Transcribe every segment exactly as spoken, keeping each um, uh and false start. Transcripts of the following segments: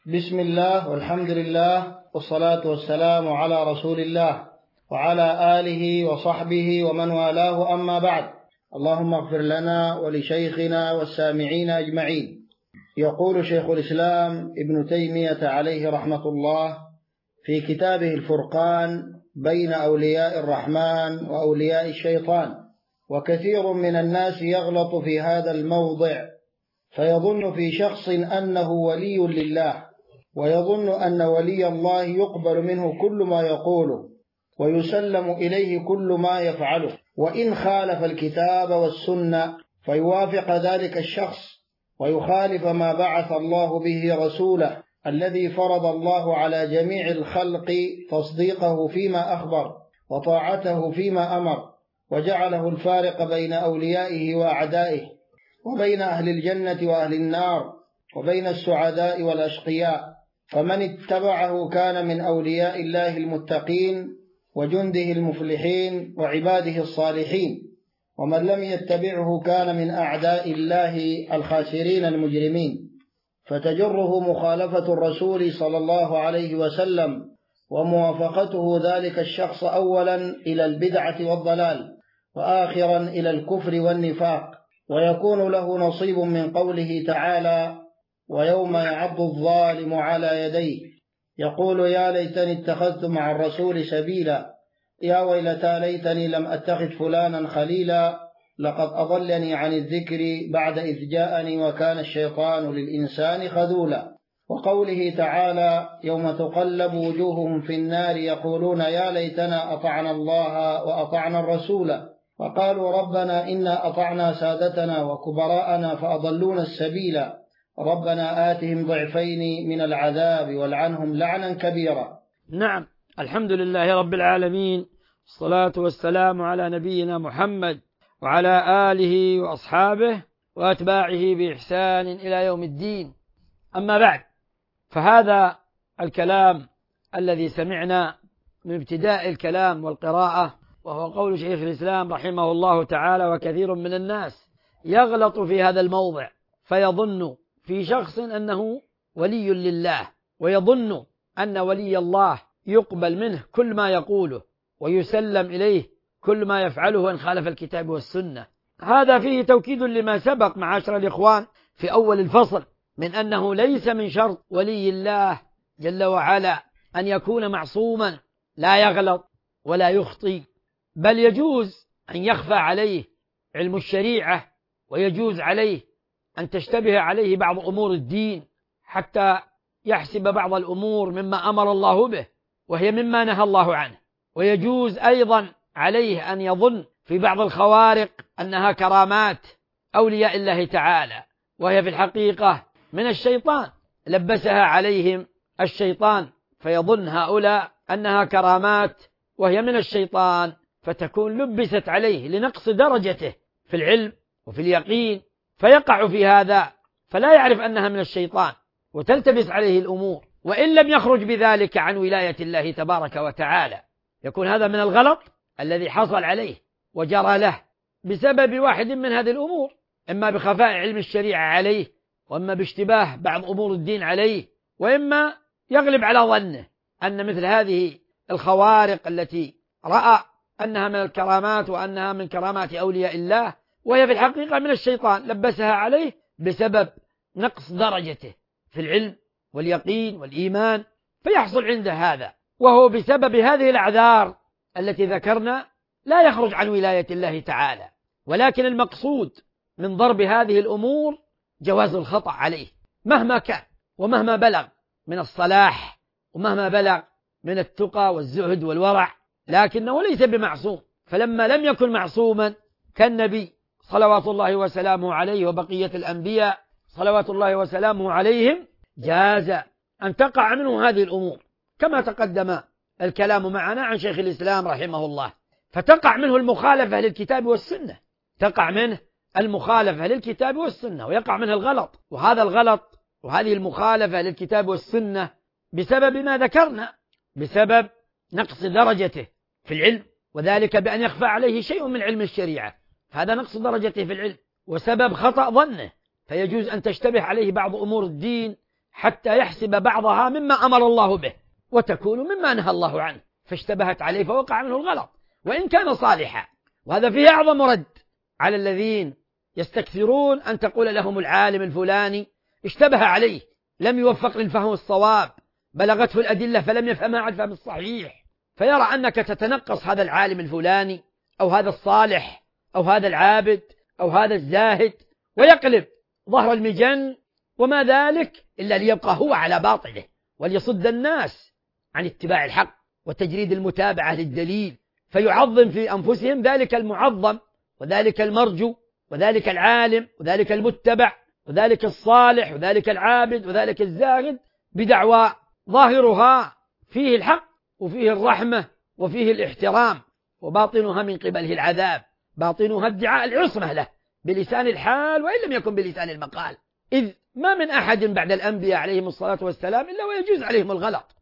بسم الله والحمد لله والصلاة والسلام على رسول الله وعلى آله وصحبه ومن والاه، أما بعد. اللهم اغفر لنا ولشيخنا والسامعين أجمعين. يقول شيخ الإسلام ابن تيمية عليه رحمة الله في كتابه الفرقان بين أولياء الرحمن وأولياء الشيطان: وكثير من الناس يغلط في هذا الموضع فيظن في شخص أنه ولي لله، ويظن أن ولي الله يقبل منه كل ما يقوله ويسلم إليه كل ما يفعله، وإن خالف الكتاب والسنة فيوافق ذلك الشخص ويخالف ما بعث الله به رسوله الذي فرض الله على جميع الخلق تصديقه فيما أخبر وطاعته فيما أمر، وجعله الفارق بين أوليائه وأعدائه، وبين أهل الجنة وأهل النار، وبين السعداء والأشقياء. فمن اتبعه كان من أولياء الله المتقين وجنده المفلحين وعباده الصالحين، ومن لم يتبعه كان من أعداء الله الخاسرين المجرمين. فتجره مخالفة الرسول صلى الله عليه وسلم وموافقته ذلك الشخص أولا إلى البدعة والضلال، وآخرا إلى الكفر والنفاق، ويكون له نصيب من قوله تعالى: ويوم يعض الظالم على يديه يقول يا ليتني اتخذت مع الرسول سبيلا، يا ويلتى ليتني لم أتخذ فلانا خليلا، لقد أضلني عن الذكر بعد إذ جاءني وكان الشيطان للإنسان خذولا. وقوله تعالى: يوم تقلب وجوههم في النار يقولون يا ليتنا أطعنا الله وأطعنا الرسول، وقالوا ربنا إنا أطعنا سادتنا وكبراءنا فأضلونا السبيل، ربنا آتهم ضعفين من العذاب والعنهم لعنا كبيرا. نعم، الحمد لله رب العالمين، الصلاة والسلام على نبينا محمد وعلى آله وأصحابه وأتباعه بإحسان إلى يوم الدين. أما بعد، فهذا الكلام الذي سمعنا من ابتداء الكلام والقراءة وهو قول شيخ الإسلام رحمه الله تعالى: وكثير من الناس يغلط في هذا الموضع فيظن في شخص أنه ولي لله، ويظن أن ولي الله يقبل منه كل ما يقوله ويسلم إليه كل ما يفعله إن خالف الكتاب والسنة. هذا فيه توكيد لما سبق معاشر الإخوان في أول الفصل من أنه ليس من شرط ولي الله جل وعلا أن يكون معصوما لا يغلط ولا يخطي، بل يجوز أن يخفى عليه علم الشريعة، ويجوز عليه أن تشتبه عليه بعض أمور الدين حتى يحسب بعض الأمور مما أمر الله به وهي مما نهى الله عنه، ويجوز أيضا عليه أن يظن في بعض الخوارق أنها كرامات أولياء الله تعالى، وهي في الحقيقة من الشيطان، لبسها عليهم الشيطان فيظن هؤلاء أنها كرامات وهي من الشيطان، فتكون لبست عليه لنقص درجته في العلم وفي اليقين، فيقع في هذا فلا يعرف أنها من الشيطان وتلتبس عليه الأمور، وإن لم يخرج بذلك عن ولاية الله تبارك وتعالى. يكون هذا من الغلط الذي حصل عليه وجرى له بسبب واحد من هذه الأمور، إما بخفاء علم الشريعة عليه، وإما باشتباه بعض أمور الدين عليه، وإما يغلب على ظنه أن مثل هذه الخوارق التي رأى أنها من الكرامات وأنها من كرامات أولياء الله وهي في الحقيقة من الشيطان، لبسها عليه بسبب نقص درجته في العلم واليقين والإيمان، فيحصل عنده هذا، وهو بسبب هذه الأعذار التي ذكرنا لا يخرج عن ولاية الله تعالى. ولكن المقصود من ضرب هذه الأمور جواز الخطأ عليه مهما كان ومهما بلغ من الصلاح ومهما بلغ من التقى والزهد والورع، لكنه ليس بمعصوم. فلما لم يكن معصوما كالنبي صلوات الله وسلامه عليه وبقية الأنبياء صلوات الله وسلامه عليهم، جاز أن تقع منه هذه الأمور كما تقدم الكلام معنا عن شيخ الإسلام رحمه الله. فتقع منه المخالفة للكتاب والسنة، تقع منه المخالفة للكتاب والسنة ويقع منه الغلط، وهذا الغلط وهذه المخالفة للكتاب والسنة بسبب ما ذكرنا، بسبب نقص درجته في العلم، وذلك بأن يخفى عليه شيء من علم الشريعة، هذا نقص درجته في العلم، وسبب خطأ ظنه، فيجوز أن تشتبه عليه بعض أمور الدين حتى يحسب بعضها مما أمر الله به وتكون مما نهى الله عنه، فاشتبهت عليه فوقع منه الغلط وإن كان صالحا. وهذا فيه أعظم رد على الذين يستكثرون أن تقول لهم العالم الفلاني اشتبه عليه، لم يوفق للفهم الصواب، بلغته الأدلة فلم يفهمها على الفهم الصحيح، فيرى أنك تتنقص هذا العالم الفلاني أو هذا الصالح أو هذا العابد أو هذا الزاهد، ويقلب ظهر المجن وما ذلك إلا ليبقى هو على باطله وليصد الناس عن اتباع الحق وتجريد المتابعة للدليل، فيعظم في أنفسهم ذلك المعظم وذلك المرجو وذلك العالم وذلك المتبع وذلك الصالح وذلك العابد وذلك الزاهد بدعوى ظاهرها فيه الحق وفيه الرحمة وفيه الاحترام، وباطنها من قبله العذاب، باطنها ادعاء العصمة له بلسان الحال وإن لم يكن بلسان المقال، إذ ما من أحد بعد الأنبياء عليهم الصلاة والسلام إلا ويجوز عليهم الغلط،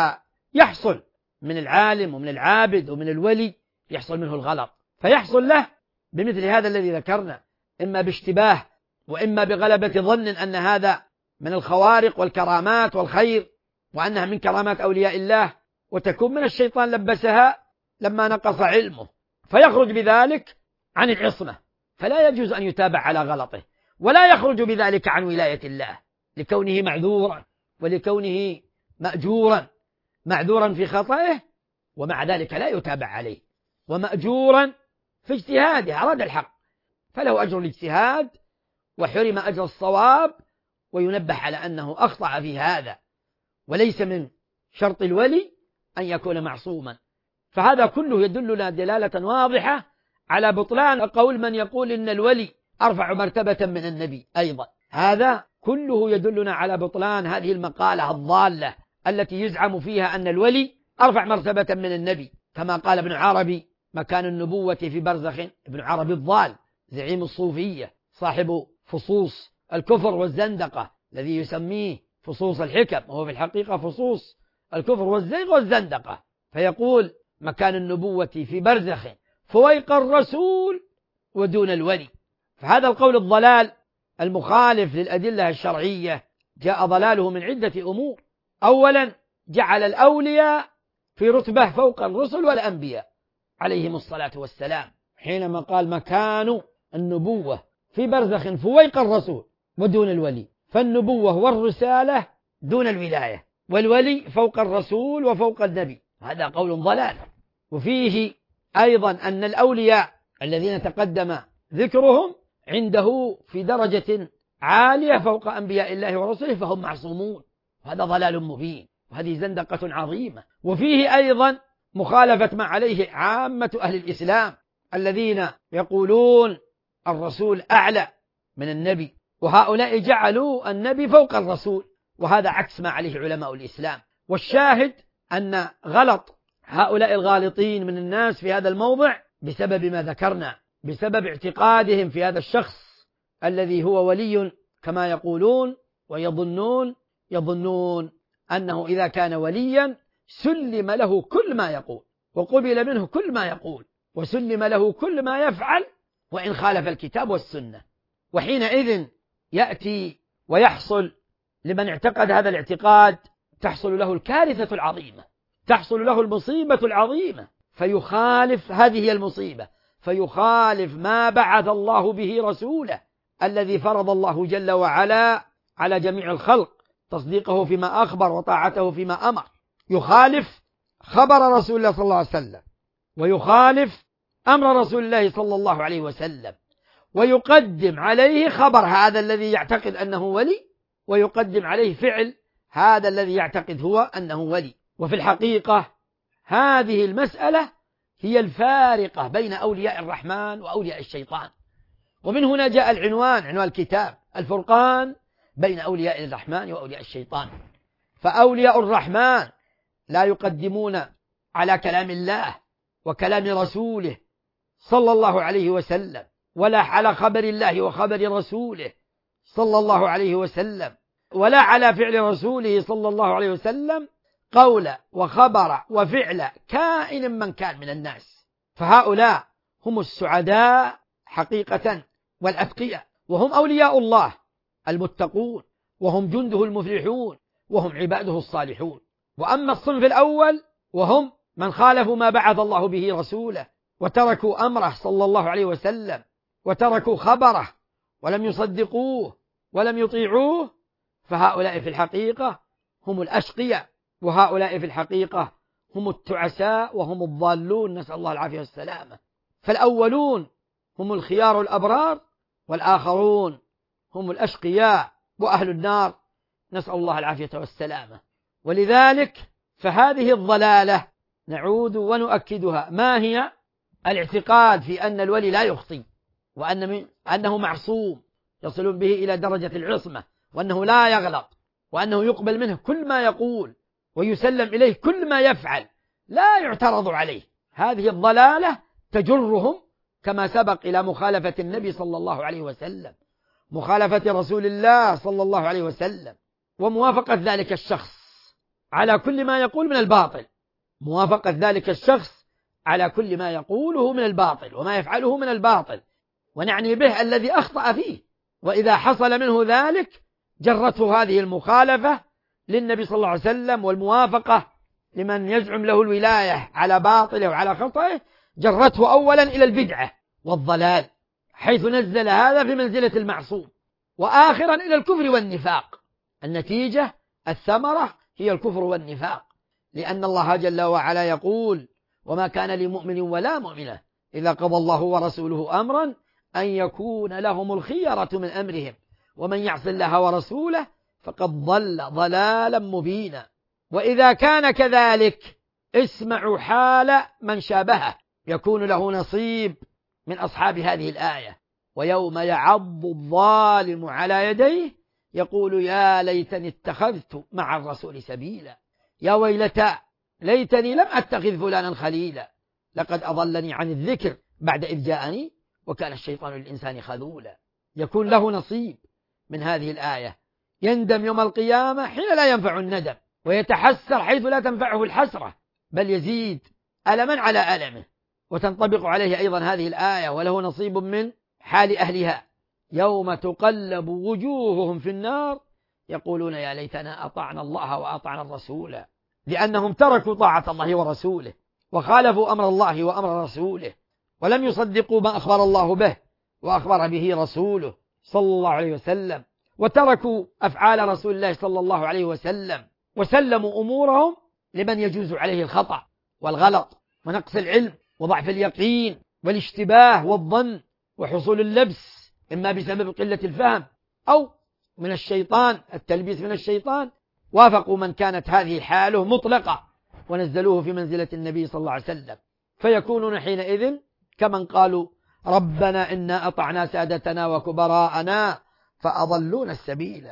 فيحصل من العالم ومن العابد ومن الولي يحصل منه الغلط، فيحصل له بمثل هذا الذي ذكرنا، إما باشتباه وإما بغلبة ظن أن هذا من الخوارق والكرامات والخير وأنها من كرامات أولياء الله، وتكون من الشيطان لبسها لما نقص علمه، فيخرج بذلك عن العصمة، فلا يجوز أن يتابع على غلطه، ولا يخرج بذلك عن ولاية الله لكونه معذورا ولكونه مأجورا معذورا في خطئه، ومع ذلك لا يتابع عليه، ومأجورا في اجتهاده أراد الحق فله أجر الاجتهاد وحرم أجر الصواب، وينبه على أنه أخطأ في هذا، وليس من شرط الولي أن يكون معصوما. فهذا كله يدلنا دلالة واضحة على بطلان قول من يقول إن الولي أرفع مرتبة من النبي أيضا، هذا كله يدلنا على بطلان هذه المقالة الضالة التي يزعم فيها أن الولي أرفع مرتبة من النبي، كما قال ابن عربي مكان النبوة في برزخ، ابن عربي الضال زعيم الصوفية صاحب فصوص الكفر والزندقة الذي يسميه فصوص الحكم، وهو في الحقيقة فصوص الكفر والزيغ والزندقة، فيقول مكان النبوة في برزخ فويق الرسول ودون الولي. فهذا القول الضلال المخالف للأدلة الشرعية جاء ضلاله من عدة أمور. أولا جعل الأولياء في رتبة فوق الرسل والأنبياء عليهم الصلاة والسلام، حينما قال مكان النبوة في برزخ فويق الرسول ودون الولي، فالنبوة والرسالة دون الولاية، والولي فوق الرسول وفوق النبي، هذا قول ضلال. وفيه أيضا أن الأولياء الذين تقدم ذكرهم عنده في درجة عالية فوق أنبياء الله ورسله فهم معصومون، هذا ضلال مبين وهذه زندقة عظيمة. وفيه أيضا مخالفة ما عليه عامة أهل الإسلام الذين يقولون الرسول أعلى من النبي، وهؤلاء جعلوا النبي فوق الرسول، وهذا عكس ما عليه علماء الإسلام. والشاهد أن غلط هؤلاء الغالطين من الناس في هذا الموضع بسبب ما ذكرنا، بسبب اعتقادهم في هذا الشخص الذي هو ولي كما يقولون، ويظنون يظنون أنه إذا كان وليا سلم له كل ما يقول وقبل منه كل ما يقول وسلم له كل ما يفعل وإن خالف الكتاب والسنة، وحينئذ يأتي ويحصل لمن اعتقد هذا الاعتقاد تحصل له الكارثة العظيمة، تحصل له المصيبة العظيمة، فيخالف هذه المصيبة، فيخالف ما بعث الله به رسوله الذي فرض الله جل وعلا على جميع الخلق تصديقه فيما أخبر وطاعته فيما أمر، يخالف خبر رسول الله صلى الله عليه وسلم، ويخالف أمر رسول الله صلى الله عليه وسلم، ويقدم عليه خبر هذا الذي يعتقد أنه ولي، ويقدم عليه فعل هذا الذي يعتقد هو أنه ولي. وفي الحقيقة هذه المسألة هي الفارقة بين أولياء الرحمن وأولياء الشيطان، ومن هنا جاء العنوان، عنوان الكتاب الفرقان بين أولياء الرحمن وأولياء الشيطان. فأولياء الرحمن لا يقدمون على كلام الله وكلام رسوله صلى الله عليه وسلم، ولا على خبر الله وخبر رسوله صلى الله عليه وسلم، ولا على فعل رسوله صلى الله عليه وسلم قول وخبر وفعل كائن من كان من الناس. فهؤلاء هم السعداء حقيقة والأتقياء، وهم أولياء الله المتقون، وهم جنده المفلحون وهم عباده الصالحون. وأما الصنف الأول وهم من خالفوا ما بعث الله به رسوله وتركوا أمره صلى الله عليه وسلم وتركوا خبره ولم يصدقوه ولم يطيعوه، فهؤلاء في الحقيقة هم الأشقياء، وهؤلاء في الحقيقة هم التعساء وهم الضالون، نسأل الله العافية والسلامة. فالأولون هم الخيار الأبرار، والآخرون هم الأشقياء وأهل النار، نسأل الله العافية والسلامة. ولذلك فهذه الضلالة نعود ونؤكدها. ما هي؟ الاعتقاد في أن الولي لا يخطي، وأن أنه معصوم يصل به إلى درجة العصمة، وأنه لا يغلط، وأنه يقبل منه كل ما يقول ويسلم إليه كل ما يفعل، لا يعترض عليه. هذه الضلالة تجرهم كما سبق إلى مخالفة النبي صلى الله عليه وسلم، مخالفة رسول الله صلى الله عليه وسلم، وموافقة ذلك الشخص على كل ما يقول من الباطل، موافقة ذلك الشخص على كل ما يقوله من الباطل وما يفعله من الباطل، ونعني به الذي أخطأ فيه. وإذا حصل منه ذلك جرته هذه المخالفة للنبي صلى الله عليه وسلم والموافقة لمن يزعم له الولاية على باطله وعلى خطئه، جرته أولا إلى البدعة والضلال، حيث نزل هذا في منزلة المعصوم، وآخرا إلى الكفر والنفاق. النتيجة الثمرة هي الكفر والنفاق، لأن الله جل وعلا يقول: وما كان لمؤمن ولا مؤمنة إذا قضى الله ورسوله أمرا أن يكون لهم الخيرة من أمرهم ومن يعص الله ورسوله فقد ضل ضلالا مبينا. وإذا كان كذلك اسمعوا حال من شابهه يكون له نصيب من أصحاب هذه الآية: ويوم يعض الظالم على يديه يقول يا ليتني اتخذت مع الرسول سبيلا، يا ويلتى ليتني لم أتخذ فلانا خليلا، لقد أضلني عن الذكر بعد إذ جاءني وكان الشيطان للإنسان خذولا. يكون له نصيب من هذه الآية، يندم يوم القيامة حين لا ينفع الندم، ويتحسر حيث لا تنفعه الحسرة، بل يزيد ألما على ألمه. وتنطبق عليه أيضا هذه الآية: وله نصيب من حال أهلها يوم تقلب وجوههم في النار يقولون يا ليتنا أطعنا الله وأطعنا الرسول، لأنهم تركوا طاعة الله ورسوله وخالفوا أمر الله وأمر رسوله، ولم يصدقوا ما أخبر الله به وأخبر به رسوله صلى الله عليه وسلم، وتركوا أفعال رسول الله صلى الله عليه وسلم، وسلموا أمورهم لمن يجوز عليه الخطأ والغلط ونقص العلم وضعف اليقين والاشتباه والظن وحصول اللبس، إما بسبب قلة الفهم أو من الشيطان، التلبيس من الشيطان. وافقوا من كانت هذه حاله مطلقة ونزلوه في منزلة النبي صلى الله عليه وسلم، فيكونون حينئذ كمن قالوا ربنا إنا أطعنا سادتنا وكبراءنا فأضلون السبيل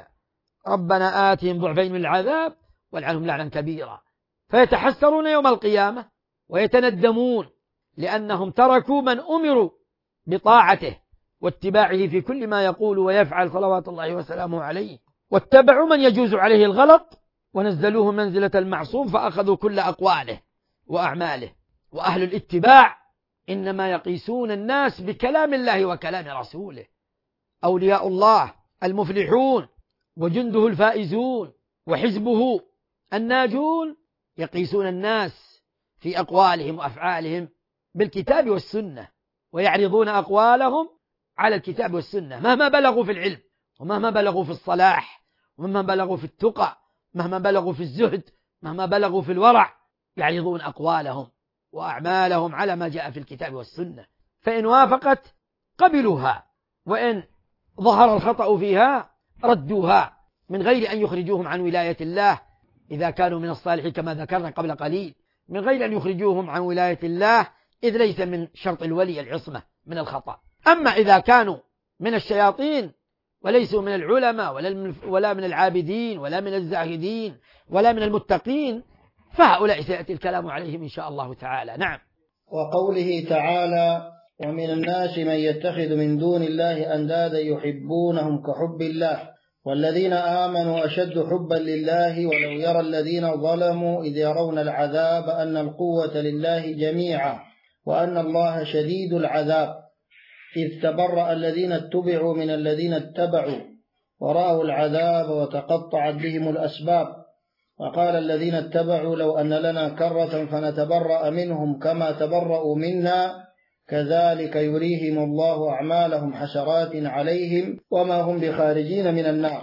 ربنا آتهم ضعفين من العذاب والعنهم لعنا كبيرا. فيتحسرون يوم القيامة ويتندمون لأنهم تركوا من أمروا بطاعته واتباعه في كل ما يقول ويفعل صلوات الله وسلامه عليه، واتبعوا من يجوز عليه الغلط ونزلوه منزلة المعصوم فأخذوا كل أقواله وأعماله. وأهل الاتباع إنما يقيسون الناس بكلام الله وكلام رسوله. أولياء الله المفلحون وجنده الفائزون وحزبه الناجون يقيسون الناس في أقوالهم وأفعالهم بالكتاب والسنة، ويعرضون أقوالهم على الكتاب والسنة مهما بلغوا في العلم ومهما بلغوا في الصلاح ومهما بلغوا في التقى، مهما بلغوا في الزهد، مهما بلغوا في الورع، يعرضون أقوالهم وأعمالهم على ما جاء في الكتاب والسنة، فإن وافقت قبلوها، وإن ظهر الخطأ فيها ردوها من غير أن يخرجوهم عن ولاية الله إذا كانوا من الصالحين كما ذكرنا قبل قليل، من غير أن يخرجوهم عن ولاية الله، إذ ليس من شرط الولي العصمة من الخطأ. أما إذا كانوا من الشياطين وليسوا من العلماء ولا من العابدين ولا من الزاهدين ولا من المتقين، فهؤلاء سيأتي الكلام عليهم إن شاء الله تعالى. نعم. وقوله تعالى: ومن الناس من يتخذ من دون الله أندادا يحبونهم كحب الله والذين آمنوا أشد حبا لله ولو يرى الذين ظلموا إذ يرون العذاب أن القوة لله جميعا وأن الله شديد العذاب إذ تبرأ الذين اتبعوا من الذين اتبعوا ورأوا العذاب وتقطعت بهم الأسباب. وقال الذين اتبعوا لو أن لنا كرة فنتبرأ منهم كما تبرأوا منا كذلك يريهم الله أعمالهم حسرات عليهم وما هم بخارجين من النار.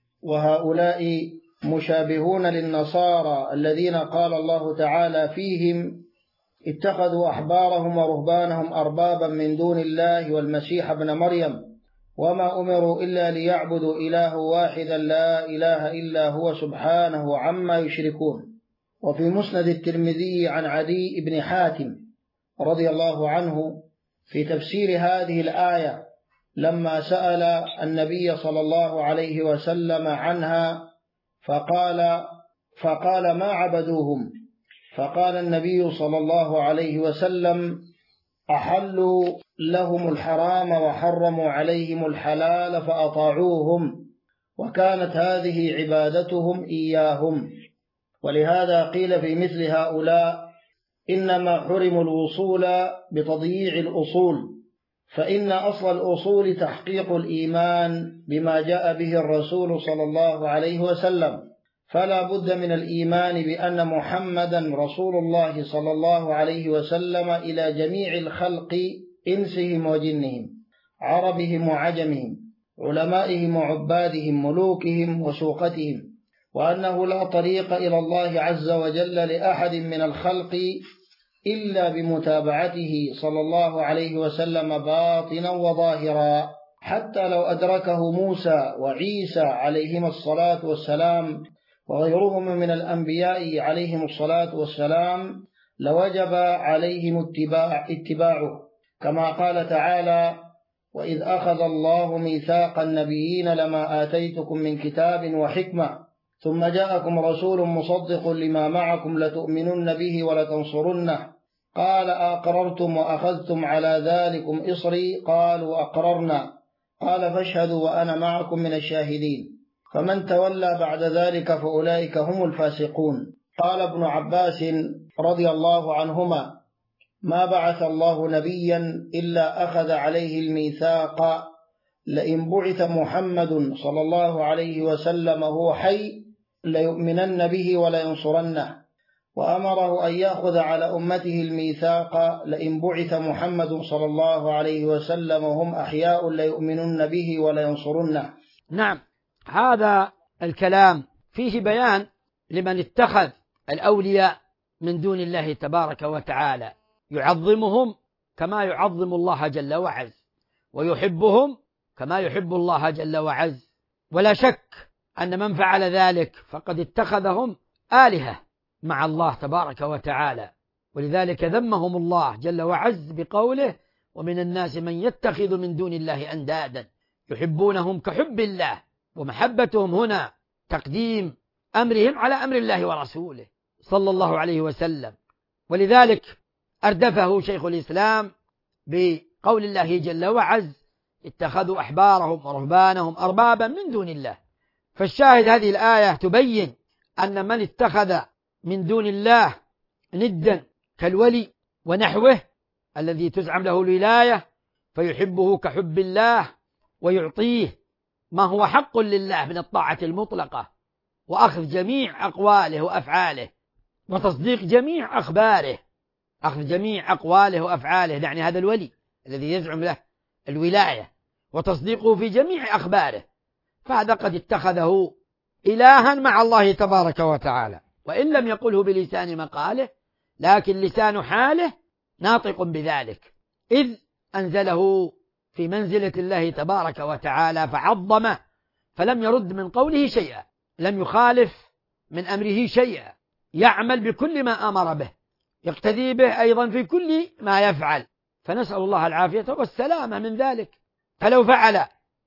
وهؤلاء مشابهون للنصارى الذين قال الله تعالى فيهم اتخذوا أحبارهم ورهبانهم أربابا من دون الله والمسيح ابن مريم وما أمروا إلا ليعبدوا إله واحدا لا إله إلا هو سبحانه عما يشركون. وفي مسند الترمذي عن عدي بن حاتم رضي الله عنه في تفسير هذه الآية لما سأل النبي صلى الله عليه وسلم عنها فقال فقال ما عبدوهم، فقال النبي صلى الله عليه وسلم أحلوا لهم الحرام وحرموا عليهم الحلال فأطاعوهم، وكانت هذه عبادتهم إياهم. ولهذا قيل في مثل هؤلاء إنما حرموا الوصول بتضييع الأصول، فإن أصل الأصول تحقيق الإيمان بما جاء به الرسول صلى الله عليه وسلم، فلا بد من الإيمان بأن محمدا رسول الله صلى الله عليه وسلم إلى جميع الخلق إنسهم وجنهم، عربهم وعجمهم، علمائهم وعبادهم، ملوكهم وسوقتهم، وأنه لا طريق إلى الله عز وجل لأحد من الخلق إلا بمتابعته صلى الله عليه وسلم باطنا وظاهرا، حتى لو أدركه موسى وعيسى عليهما الصلاة والسلام وغيرهم من الأنبياء عليهم الصلاة والسلام لوجب عليهم اتباع اتباعه، كما قال تعالى وإذ أخذ الله ميثاق النبيين لما آتيتكم من كتاب وحكمة ثم جاءكم رسول مصدق لما معكم لتؤمنن به ولتنصرنه قال أقررتم وأخذتم على ذلكم إصري قالوا أقررنا قال فاشهدوا وأنا معكم من الشاهدين فمن تولى بعد ذلك فأولئك هم الفاسقون. قال ابن عباس رضي الله عنهما ما بعث الله نبيا إلا أخذ عليه الميثاق لئن بعث محمد صلى الله عليه وسلم وهو حي ليؤمنن به ولينصرنه، وأمره أن يأخذ على أمته الميثاق لئن بعث محمد صلى الله عليه وسلم وهم أحياء ليؤمنن به ولينصرنه. نعم، هذا الكلام فيه بيان لمن اتخذ الأولياء من دون الله تبارك وتعالى، يعظمهم كما يعظم الله جل وعز، ويحبهم كما يحب الله جل وعز، ولا شك أن من فعل ذلك فقد اتخذهم آلهة مع الله تبارك وتعالى، ولذلك ذمهم الله جل وعز بقوله ومن الناس من يتخذ من دون الله أندادا يحبونهم كحب الله، ومحبتهم هنا تقديم أمرهم على أمر الله ورسوله صلى الله عليه وسلم. ولذلك أردفه شيخ الإسلام بقول الله جل وعز اتخذوا أحبارهم ورهبانهم أربابا من دون الله. فالشاهد هذه الآية تبين أن من اتخذ من دون الله ندا كالولي ونحوه الذي تزعم له الولاية فيحبه كحب الله ويعطيه ما هو حق لله من الطاعة المطلقة وأخذ جميع أقواله وأفعاله وتصديق جميع أخباره، أخذ جميع أقواله وأفعاله، يعني هذا الولي الذي يزعم له الولاية وتصديقه في جميع أخباره، فهذا قد اتخذه إلها مع الله تبارك وتعالى، وإن لم يقله بلسان مقاله لكن لسان حاله ناطق بذلك، إذ أنزله في منزلة الله تبارك وتعالى فعظمه فلم يرد من قوله شيئا، لم يخالف من أمره شيئا، يعمل بكل ما أمر به، يقتدي به أيضا في كل ما يفعل، فنسأل الله العافية والسلامة من ذلك. فلو فعل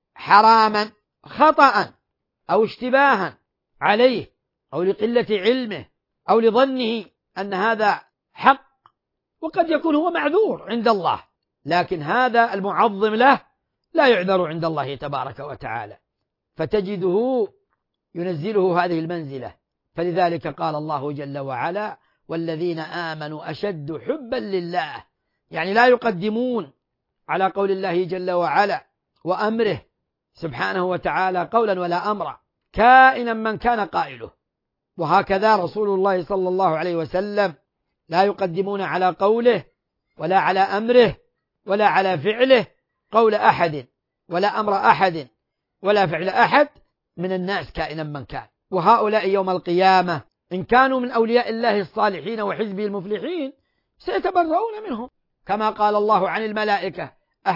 حراما خطأ أو اشتباها عليه أو لقلة علمه أو لظنه أن هذا حق، وقد يكون هو معذور عند الله، لكن هذا المعظم له لا يعذر عند الله تبارك وتعالى، فتجده ينزله هذه المنزلة. فلذلك قال الله جل وعلا والذين آمنوا أشد حبا لله، يعني لا يقدمون على قول الله جل وعلا وأمره سبحانه وتعالى قولا ولا أمرا، كائنا من كان قائله. وهكذا رسول الله صلى الله عليه وسلم لا يقدمون على قوله ولا على أمره ولا على فعله قول أحد ولا أمر أحد ولا فعل أحد من الناس كائنا من كان. وهؤلاء يوم القيامة إن كانوا من أولياء الله الصالحين وحزبه المفلحين سيتبرؤون منهم، كما قال الله عن الملائكة: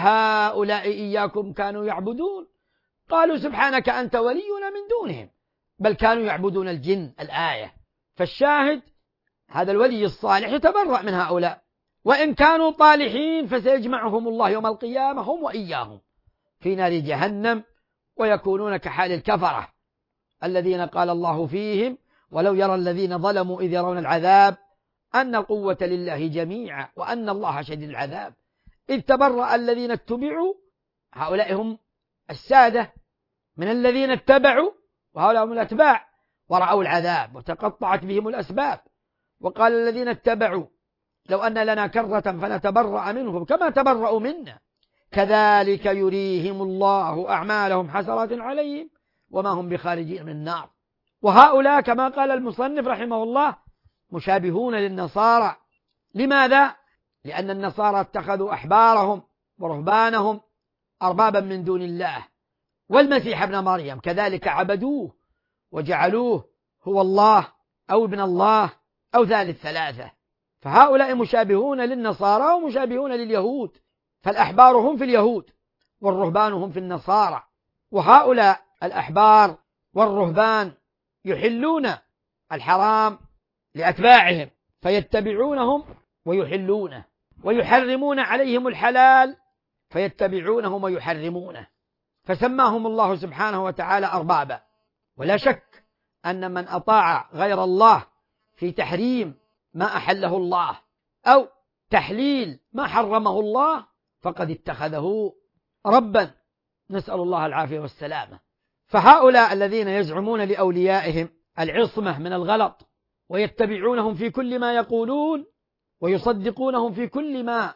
أهؤلاء إياكم كانوا يعبدون؟ قالوا سبحانك أنت ولينا من دونهم بل كانوا يعبدون الجن. الآية. فالشاهد هذا الولي الصالح يتبرأ من هؤلاء، وإن كانوا طالحين فسيجمعهم الله يوم القيامة هم وإياهم في نار جهنم، ويكونون كحال الكفرة الذين قال الله فيهم: ولو يرى الذين ظلموا إذ يرون العذاب أن القوة لله جميعا وأن الله شديد العذاب إذ تبرأ الذين اتبعوا، هؤلاء هم السادة، من الذين اتبعوا، وهؤلاء هم الأتباع، ورأوا العذاب وتقطعت بهم الأسباب. وقال الذين اتبعوا لو أن لنا كرة فنتبرأ منهم كما تبرأوا منا كذلك يريهم الله أعمالهم حسرات عليهم وما هم بخارجين من النار. وهؤلاء كما قال المصنف رحمه الله مشابهون للنصارى. لماذا؟ لأن النصارى اتخذوا أحبارهم ورهبانهم أربابا من دون الله، والمسيح ابن مريم كذلك عبدوه وجعلوه هو الله أو ابن الله أو ثالث ثلاثة. فهؤلاء مشابهون للنصارى ومشابهون لليهود، فالأحبار هم في اليهود والرهبان هم في النصارى. وهؤلاء الأحبار والرهبان يحلون الحرام لأتباعهم فيتبعونهم ويحلونه، ويحرمون عليهم الحلال فيتبعونهم ويحرمونه، فسماهم الله سبحانه وتعالى أربابا. ولا شك أن من أطاع غير الله في تحريم ما أحله الله أو تحليل ما حرمه الله فقد اتخذه ربا، نسأل الله العافية والسلامة. فهؤلاء الذين يزعمون لأوليائهم العصمة من الغلط ويتبعونهم في كل ما يقولون ويصدقونهم في كل ما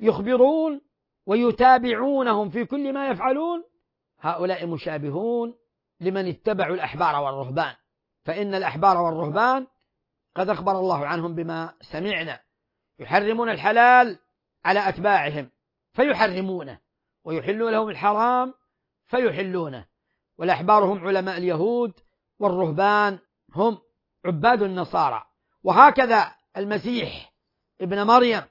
يخبرون ويتابعونهم في كل ما يفعلون، هؤلاء مشابهون لمن اتبعوا الأحبار والرهبان. فإن الأحبار والرهبان قد أخبر الله عنهم بما سمعنا، يحرمون الحلال على أتباعهم فيحرمونه، ويحلون لهم الحرام فيحلونه. والأحبار هم علماء اليهود، والرهبان هم عباد النصارى. وهكذا المسيح ابن مريم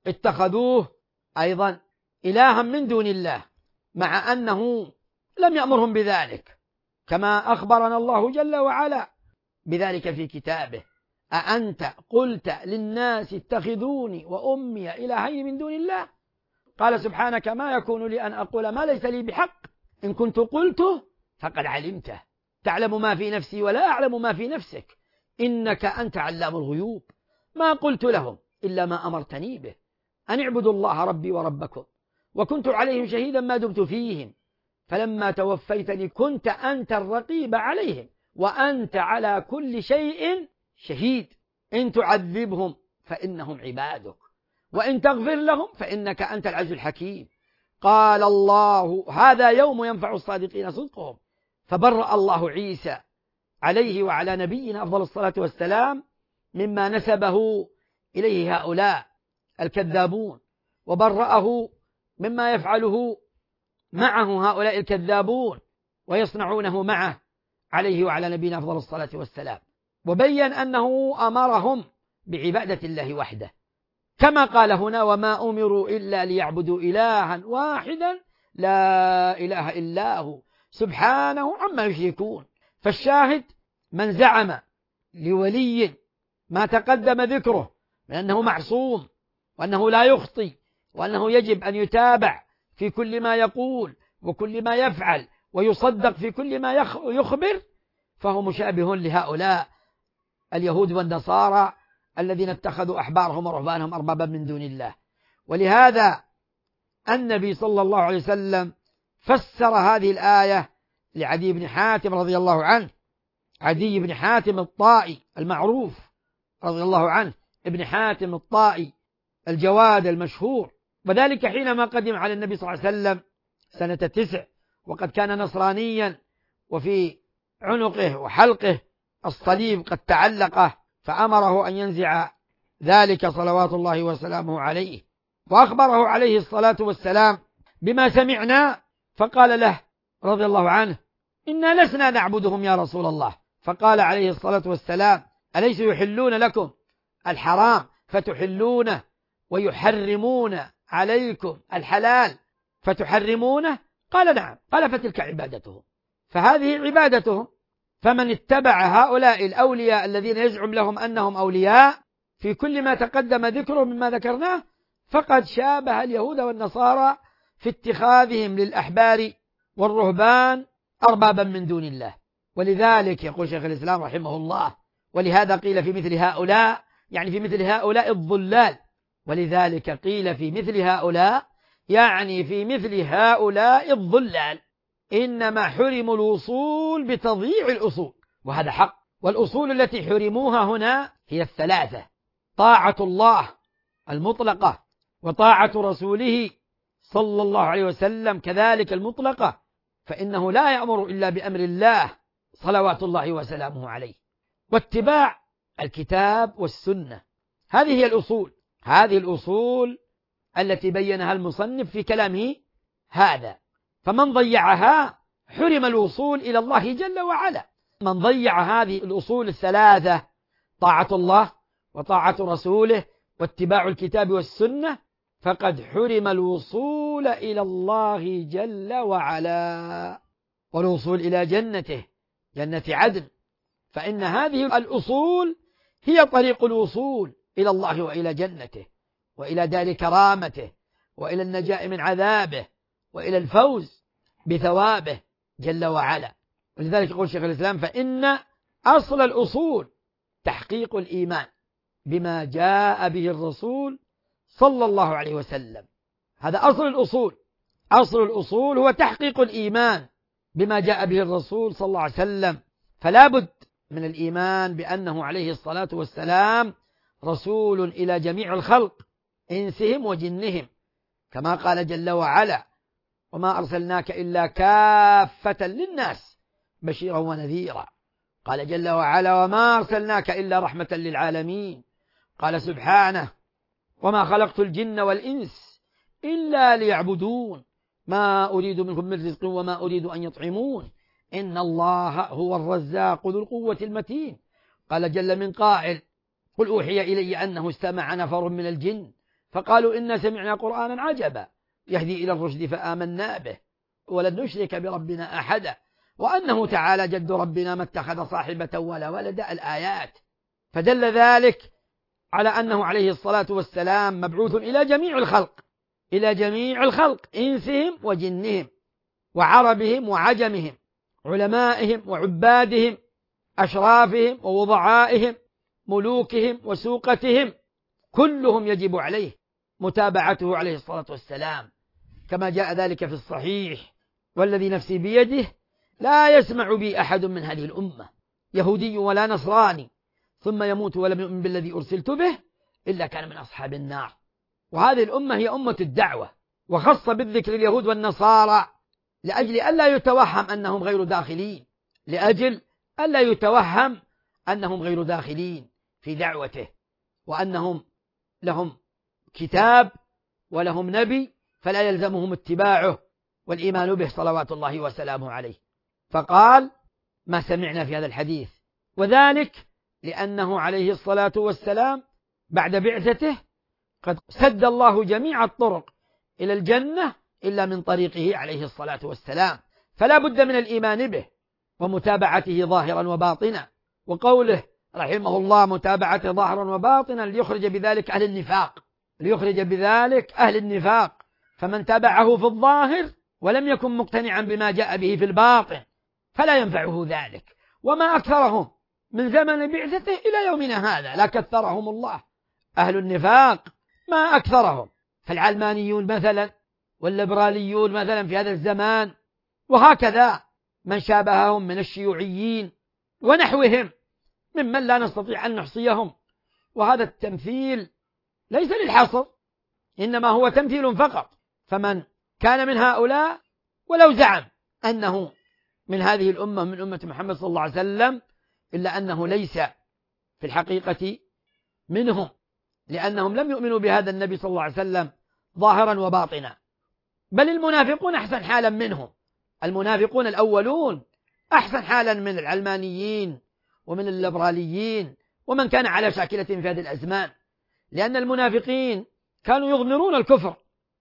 اتخذوه أيضا إلها من دون الله، مع أنه لم يأمرهم بذلك، كما أخبرنا الله جل وعلا بذلك في كتابه: أأنت قلت للناس اتخذوني وأمي إلهين من دون الله؟ قال سبحانك ما يكون لي أن أقول ما ليس لي بحق، إن كنت قلته فقد علمته، تعلم ما في نفسي ولا أعلم ما في نفسك، إنك أنت علام الغيوب. ما قلت لهم إلا ما أمرتني به، أن اعبدوا الله ربي وربكم، وكنت عليهم شهيدا ما دمت فيهم، فلما توفيتني كنت أنت الرقيب عليهم وأنت على كل شيء شهيد. إن تعذبهم فإنهم عبادك وإن تغفر لهم فإنك أنت العزيز الحكيم. قال الله هذا يوم ينفع الصادقين صدقهم، فبرأ الله عيسى عليه وعلى نبينا أفضل الصلاة والسلام مما نسبه إليه هؤلاء الكذابون، وبرأه مما يفعله معه هؤلاء الكذابون ويصنعونه معه عليه وعلى نبينا أفضل الصلاة والسلام، وبين أنه أمرهم بعبادة الله وحده، كما قال هنا: وما أمروا إلا ليعبدوا إلها واحدا لا إله إلا هو سبحانه عما يشركون. فالشاهد من زعم لولي ما تقدم ذكره من أنه معصوم وأنه لا يخطي وأنه يجب أن يتابع في كل ما يقول وكل ما يفعل ويصدق في كل ما يخبر، فهو مشابه لهؤلاء اليهود والنصارى الذين اتخذوا أحبارهم ورهبانهم أربابا من دون الله. ولهذا النبي صلى الله عليه وسلم فسر هذه الآية لعدي بن حاتم رضي الله عنه، عدي بن حاتم الطائي المعروف رضي الله عنه، ابن حاتم الطائي الجواد المشهور، وذلك حينما قدم على النبي صلى الله عليه وسلم سنة تسع وقد كان نصرانيا وفي عنقه وحلقه الصليب قد تعلقه، فأمره أن ينزع ذلك صلوات الله وسلامه عليه، وأخبره عليه الصلاة والسلام بما سمعنا، فقال له رضي الله عنه: إنا لسنا نعبدهم يا رسول الله. فقال عليه الصلاة والسلام: أليس يحلون لكم الحرام فتحلونه، ويحرمون عليكم الحلال فتحرمونه؟ قال: نعم. قال: فتلك عبادتهم. فهذه عبادتهم. فمن اتبع هؤلاء الأولياء الذين يزعم لهم أنهم أولياء في كل ما تقدم ذكره مما ذكرناه، فقد شابه اليهود والنصارى في اتخاذهم للأحبار والرهبان أربابا من دون الله. ولذلك يقول شيخ الإسلام رحمه الله: ولهذا قيل في مثل هؤلاء، يعني في مثل هؤلاء الضلال، ولذلك قيل في مثل هؤلاء يعني في مثل هؤلاء الضلال إنما حرموا الوصول بتضييع الأصول، وهذا حق. والأصول التي حرموها هنا هي الثلاثة: طاعة الله المطلقة، وطاعة رسوله صلى الله عليه وسلم كذلك المطلقة، فإنه لا يأمر إلا بأمر الله صلوات الله وسلامه عليه، واتباع الكتاب والسنة. هذه هي الأصول، هذه الأصول التي بينها المصنف في كلامه هذا. فمن ضيعها حرم الوصول إلى الله جل وعلا. من ضيع هذه الأصول الثلاثة: طاعة الله وطاعة رسوله واتباع الكتاب والسنة، فقد حرم الوصول إلى الله جل وعلا، والوصول إلى جنته، جنة عدن. فإن هذه الأصول هي طريق الوصول إلى الله وإلى جنته وإلى دار كرامته وإلى النجاة من عذابه وإلى الفوز بثوابه جل وعلا. ولذلك يقول شيخ الإسلام: فإن أصل الأصول تحقيق الإيمان بما جاء به الرسول صلى الله عليه وسلم. هذا أصل الأصول. أصل الأصول هو تحقيق الإيمان بما جاء به الرسول صلى الله عليه وسلم. فلا بد من الإيمان بأنه عليه الصلاة والسلام رسول إلى جميع الخلق إنسهم وجنهم، كما قال جل وعلا: وما أرسلناك إلا كافة للناس بشيرا ونذيرا. قال جل وعلا: وما أرسلناك إلا رحمة للعالمين. قال سبحانه: وما خلقت الجن والإنس إلا ليعبدون ما أريد منهم من رزق وما أريد أن يطعمون إن الله هو الرزاق ذو القوة المتين. قال جل من قائل: قل أوحي إلي أنه استمع نفر من الجن فقالوا إنا سمعنا قرآنا عجبا يهدي إلى الرشد فآمنا به ولن نشرك بربنا أحدا وأنه تعالى جد ربنا ما اتخذ صاحبة ولا ولدا. الآيات. فدل ذلك على أنه عليه الصلاة والسلام مبعوث إلى جميع الخلق، إلى جميع الخلق إنسهم وجنهم وعربهم وعجمهم، علمائهم وعبادهم، أشرافهم ووضعائهم، ملوكهم وسوقتهم، كلهم يجب عليه متابعته عليه الصلاة والسلام، كما جاء ذلك في الصحيح: والذي نفسي بيده لا يسمع بي أحد من هذه الأمة يهودي ولا نصراني ثم يموت ولم يؤمن بالذي أرسلت به إلا كان من أصحاب النار. وهذه الأمة هي أمة الدعوة، وخص بالذكر اليهود والنصارى لأجل ألا يتوهم أنهم غير داخلين، لأجل ألا يتوهم أنهم غير داخلين في دعوته، وأنهم لهم كتاب ولهم نبي فلا يلزمهم اتباعه والإيمان به صلوات الله وسلامه عليه. فقال: ما سمعنا في هذا الحديث، وذلك لأنه عليه الصلاة والسلام بعد بعثته قد سد الله جميع الطرق إلى الجنة إلا من طريقه عليه الصلاة والسلام، فلا بد من الإيمان به ومتابعته ظاهرا وباطنا. وقوله رحمه الله: متابعته ظاهرا وباطنا ليخرج بذلك أهل النفاق، ليخرج بذلك أهل النفاق. فمن تابعه في الظاهر ولم يكن مقتنعا بما جاء به في الباطن فلا ينفعه ذلك. وما أكثرهم من زمن بعثته إلى يومنا هذا لا كثرهم الله أهل النفاق، ما أكثرهم. فالعلمانيون مثلا والليبراليون مثلا في هذا الزمان، وهكذا من شابههم من الشيوعيين ونحوهم ممن لا نستطيع أن نحصيهم. وهذا التمثيل ليس للحصر، إنما هو تمثيل فقط. فمن كان من هؤلاء ولو زعم أنه من هذه الأمة من أمة محمد صلى الله عليه وسلم، إلا أنه ليس في الحقيقة منهم، لأنهم لم يؤمنوا بهذا النبي صلى الله عليه وسلم ظاهرا وباطنا، بل المنافقون أحسن حالا منهم. المنافقون الأولون أحسن حالا من العلمانيين ومن الليبراليين ومن كان على شاكلة في هذه الأزمان، لأن المنافقين كانوا يضمرون الكفر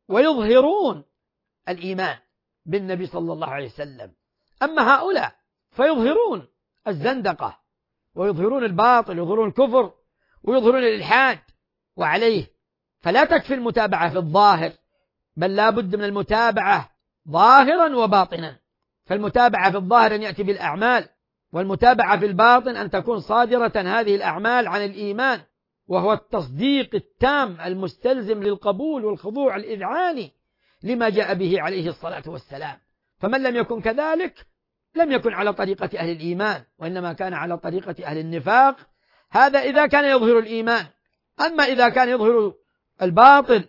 ويظهرون الإيمان بالنبي صلى الله عليه وسلم، أما هؤلاء فيظهرون الزندقة ويظهرون الباطل ويظهرون الكفر ويظهرون الإلحاد وعليه. فلا تكفي المتابعة في الظاهر، بل لا بد من المتابعة ظاهرا وباطنا. فالمتابعة في الظاهر أن يأتي بالأعمال، والمتابعة في الباطن أن تكون صادرة هذه الأعمال عن الإيمان، وهو التصديق التام المستلزم للقبول والخضوع الإذعاني لما جاء به عليه الصلاة والسلام. فمن لم يكن كذلك لم يكن على طريقة أهل الإيمان، وإنما كان على طريقة أهل النفاق. هذا إذا كان يظهر الإيمان. أما إذا كان يظهر الباطل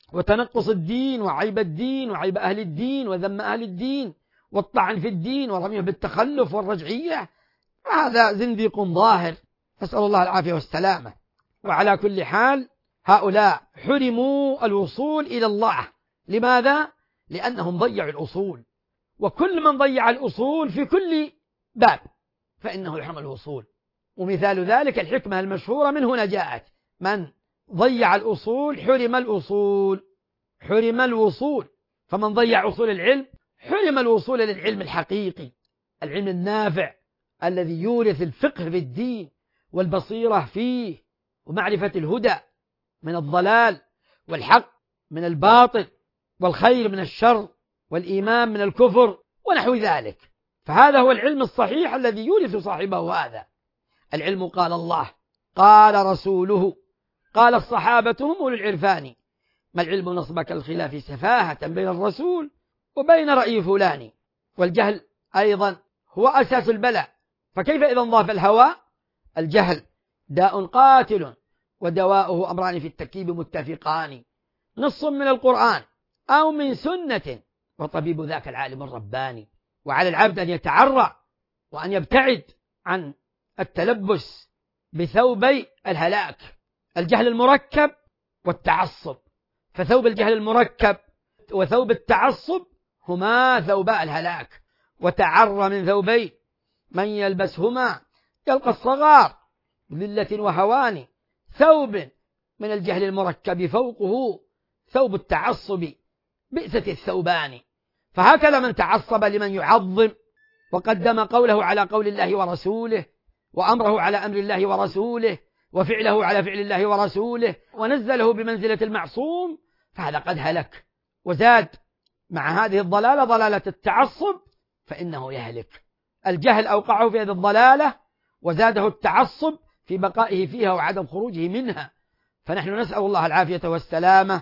وتنقص الدين وعيب الدين وعيب أهل الدين وذم أهل الدين والطعن في الدين ورميه بالتخلف والرجعية، هذا زنديق ظاهر، نسأل الله العافية والسلامة. وعلى كل حال هؤلاء حرموا الوصول إلى الله. لماذا؟ لأنهم ضيعوا الأصول، وكل من ضيع الأصول في كل باب فإنه يحرم الوصول. ومثال ذلك الحكمة المشهورة من هنا جاءت: من ضيع الأصول حرم الأصول، حرم الوصول. فمن ضيع أصول العلم حرم الوصول للعلم الحقيقي، العلم النافع الذي يورث الفقه في الدين والبصيرة فيه ومعرفة الهدى من الضلال والحق من الباطل والخير من الشر والإيمان من الكفر ونحو ذلك. فهذا هو العلم الصحيح الذي يورث صاحبه هذا العلم. قال الله، قال رسوله، قال الصحابة هم أولو العرفان، ما العلم نصبك الخلاف سفاهة بين الرسول وبين رأي فلان. والجهل أيضا هو أساس البلاء، فكيف إذا انضاف الهوى؟ الجهل داء قاتل ودواؤه أمران في التركيب متفقان، نص من القرآن أو من سنة، وطبيب ذاك العالم الرباني. وعلى العبد أن يتعرى وأن يبتعد عن التلبس بثوبي الهلاك، الجهل المركب والتعصب. فثوب الجهل المركب وثوب التعصب هما ثوباء الهلاك. وتعرى من ثوبي من يلبسهما يلقى الصغار ذلة وهوان، ثوب من الجهل المركب فوقه ثوب التعصب بئست الثوبان. فهكذا من تعصب لمن يعظم وقدم قوله على قول الله ورسوله، وأمره على أمر الله ورسوله، وفعله على فعل الله ورسوله، ونزله بمنزلة المعصوم، فهذا قد هلك وزاد مع هذه الضلالة ضلالة التعصب، فإنه يهلك. الجهل أوقعه في هذه الضلالة وزاده التعصب في بقائه فيها وعدم خروجه منها. فنحن نسأل الله العافية والسلامة.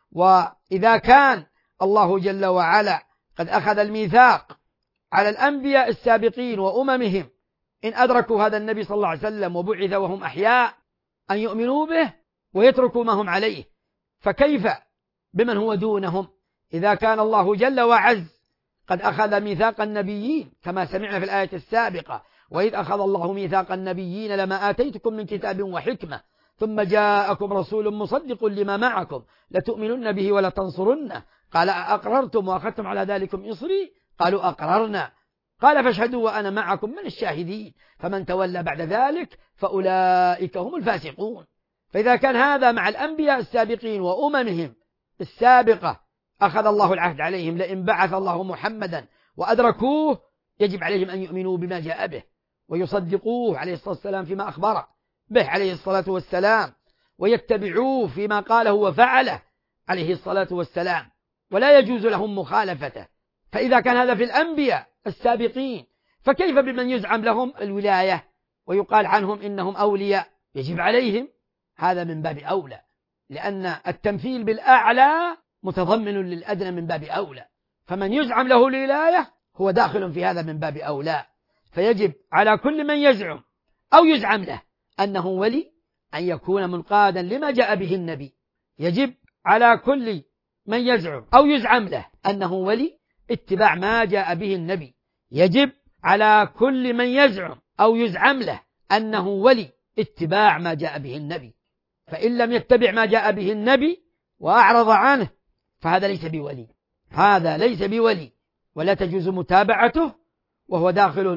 وإذا كان الله جل وعلا قد أخذ الميثاق على الأنبياء السابقين وأممهم إن أدركوا هذا النبي صلى الله عليه وسلم وبعث وهم أحياء أن يؤمنوا به ويتركوا ما هم عليه، فكيف بمن هو دونهم؟ إذا كان الله جل وعز قد أخذ ميثاق النبيين كما سمعنا في الآية السابقة: وإذ أخذ الله ميثاق النبيين لما آتيتكم من كتاب وحكمة ثم جاءكم رسول مصدق لما معكم لتؤمنن به ولتنصرنه، قال أقررتم وأخذتم على ذلكم إصري؟ قالوا أقررنا، قال فاشهدوا وأنا معكم من الشاهدين، فمن تولى بعد ذلك فأولئك هم الفاسقون. فإذا كان هذا مع الأنبياء السابقين وأممهم السابقة أخذ الله العهد عليهم لئن بعث الله محمدا وأدركوه يجب عليهم أن يؤمنوا بما جاء به ويصدقوه عليه الصلاة والسلام فيما أخبر به عليه الصلاة والسلام، ويتبعوه فيما قاله وفعله عليه الصلاة والسلام، ولا يجوز لهم مخالفته. فإذا كان هذا في الأنبياء السابقين، فكيف بمن يزعم لهم الولاية ويقال عنهم إنهم أولياء؟ يجب عليهم هذا من باب أولى، لأن التمثيل بالأعلى متضمن للأدنى من باب أولى، فمن يزعم له الولاية هو داخل في هذا من باب أولى. فيجب على كل من يزعم أو يزعم له أنه ولي أن يكون منقادا لما جاء به النبي. يجب على كل من يزعم أو يزعم له أنه ولي اتباع ما جاء به النبي. يجب على كل من يزعم أو يزعم له أنه ولي اتباع ما جاء به النبي، فإن لم يتبع ما جاء به النبي وأعرض عنه فهذا ليس بولي، هذا ليس بولي، ولا تجوز متابعته، وهو داخل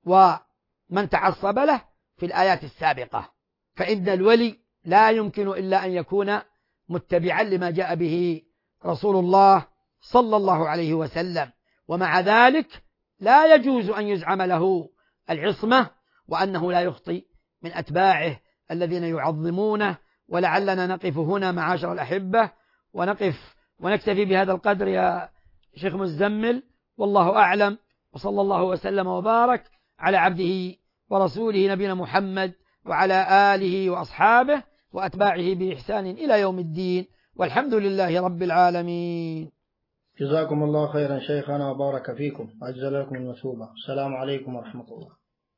ومن تعصب له في الآيات السابقة. فإن الولي لا يمكن إلا أن يكون متبعا لما جاء به رسول الله صلى الله عليه وسلم، ومع ذلك لا يجوز أن يزعم له العصمة وأنه لا يخطئ من أتباعه الذين يعظمونه. ولعلنا نقف هنا معاشر الأحبة، ونقف ونكتفي بهذا القدر يا شيخ مزمل، والله أعلم، وصلى الله وسلم وبارك على عبده ورسوله نبينا محمد وعلى آله وأصحابه وأتباعه بإحسان إلى يوم الدين، والحمد لله رب العالمين. جزاكم الله خيرا شيخنا وبارك فيكم وأجزل لكم المثوبة. السلام عليكم ورحمة الله.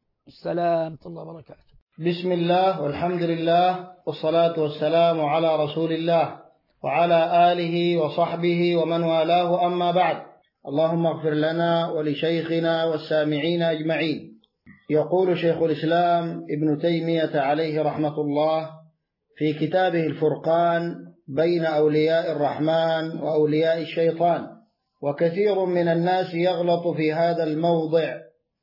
السلام ورحمة الله وبركاته. بسم الله والحمد لله والصلاة والسلام على رسول الله وعلى آله وصحبه ومن والاه، أما بعد. اللهم اغفر لنا ولشيخنا والسامعين أجمعين. يقول شيخ الإسلام ابن تيمية عليه رحمة الله في كتابه الفرقان بين أولياء الرحمن وأولياء الشيطان: وكثير من الناس يغلط في هذا الموضع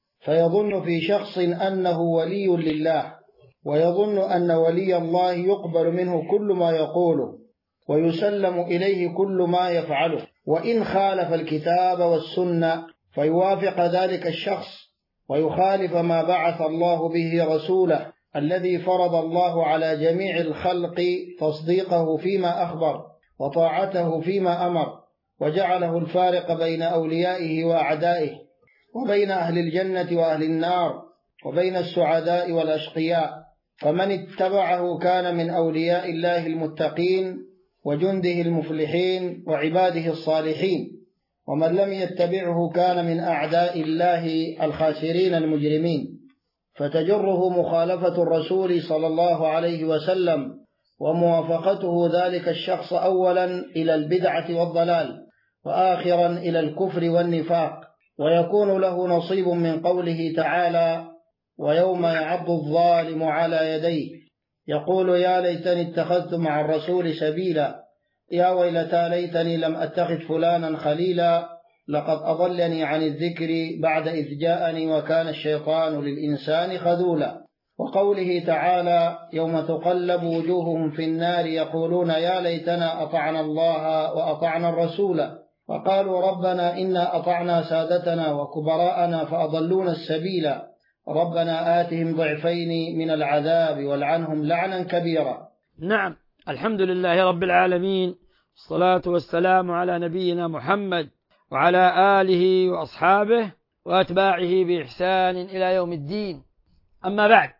فيظن في شخص أنه ولي لله، ويظن أن ولي الله يقبل منه كل ما يقوله ويسلم إليه كل ما يفعله، وإن خالف الكتاب والسنة فيوافق ذلك الشخص ويخالف ما بعث الله به رسوله الذي فرض الله على جميع الخلق تصديقه فيما أخبر وطاعته فيما أمر، وجعله الفارق بين أوليائه وأعدائه، وبين أهل الجنة وأهل النار، وبين السعداء والأشقياء. فمن اتبعه كان من أولياء الله المتقين وجنده المفلحين وعباده الصالحين، ومن لم يتبعه كان من أعداء الله الخاسرين المجرمين. فتجره مخالفة الرسول صلى الله عليه وسلم وموافقته ذلك الشخص أولا إلى البدعة والضلال، وآخرا إلى الكفر والنفاق، ويكون له نصيب من قوله تعالى: ويوم يعض الظالم على يديه يقول يا ليتني اتخذت مع الرسول سبيلا، يا ويلتى ليتني لم أتخذ فلانا خليلا، لقد أضلني عن الذكر بعد إذ جاءني وكان الشيطان للإنسان خذولا. وقوله تعالى: يوم تقلب وجوههم في النار يقولون يا ليتنا أطعنا الله وأطعنا الرسول، وقالوا ربنا إنا أطعنا سادتنا وكبراءنا فأضلونا السبيل، ربنا آتهم ضعفين من العذاب والعنهم لعنا كبيرا. نعم، الحمد لله رب العالمين، الصلاة والسلام على نبينا محمد وعلى آله وأصحابه وأتباعه بإحسان إلى يوم الدين. أما بعد،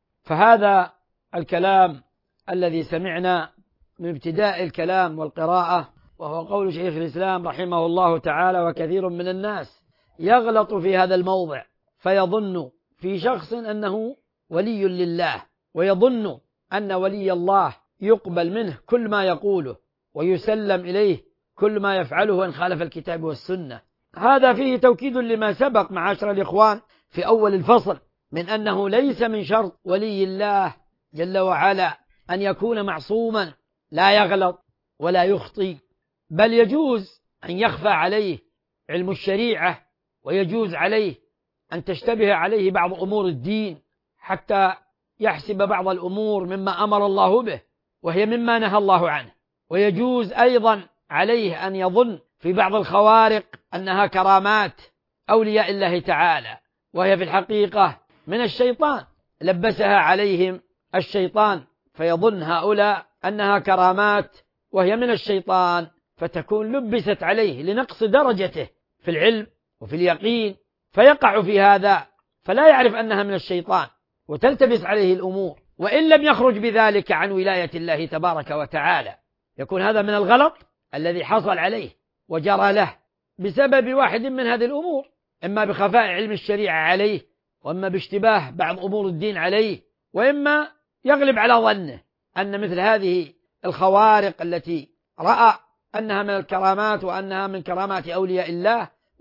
فهذا الكلام الذي سمعنا من ابتداء الكلام والقراءة وهو قول شيخ الإسلام رحمه الله تعالى: وكثير من الناس يغلط في هذا الموضع فيظن في شخص أنه ولي لله، ويظن أن ولي الله يقبل منه كل ما يقوله ويسلم إليه كل ما يفعله وإن خالف الكتاب والسنة. هذا فيه توكيد لما سبق معاشر الإخوان في أول الفصل من أنه ليس من شرط ولي الله جل وعلا أن يكون معصوما لا يغلط ولا يخطي، بل يجوز أن يخفى عليه علم الشريعة، ويجوز عليه أن تشتبه عليه بعض أمور الدين حتى يحسب بعض الأمور مما أمر الله به وهي مما نهى الله عنه، ويجوز أيضا عليه أن يظن في بعض الخوارق أنها كرامات أولياء الله تعالى، وهي في الحقيقة من الشيطان، لبسها عليهم الشيطان فيظن هؤلاء أنها كرامات وهي من الشيطان، فتكون لبست عليه لنقص درجته في العلم وفي اليقين، فيقع في هذا فلا يعرف أنها من الشيطان وتلتبس عليه الأمور، وإن لم يخرج بذلك عن ولاية الله تبارك وتعالى. يكون هذا من الغلط الذي حصل عليه وجرى له بسبب واحد من هذه الأمور، إما بخفاء علم الشريعة عليه، وإما باشتباه بعض أمور الدين عليه، وإما يغلب على ظنه أن مثل هذه الخوارق التي رأى أنها من الكرامات وأنها من كرامات أولياء الله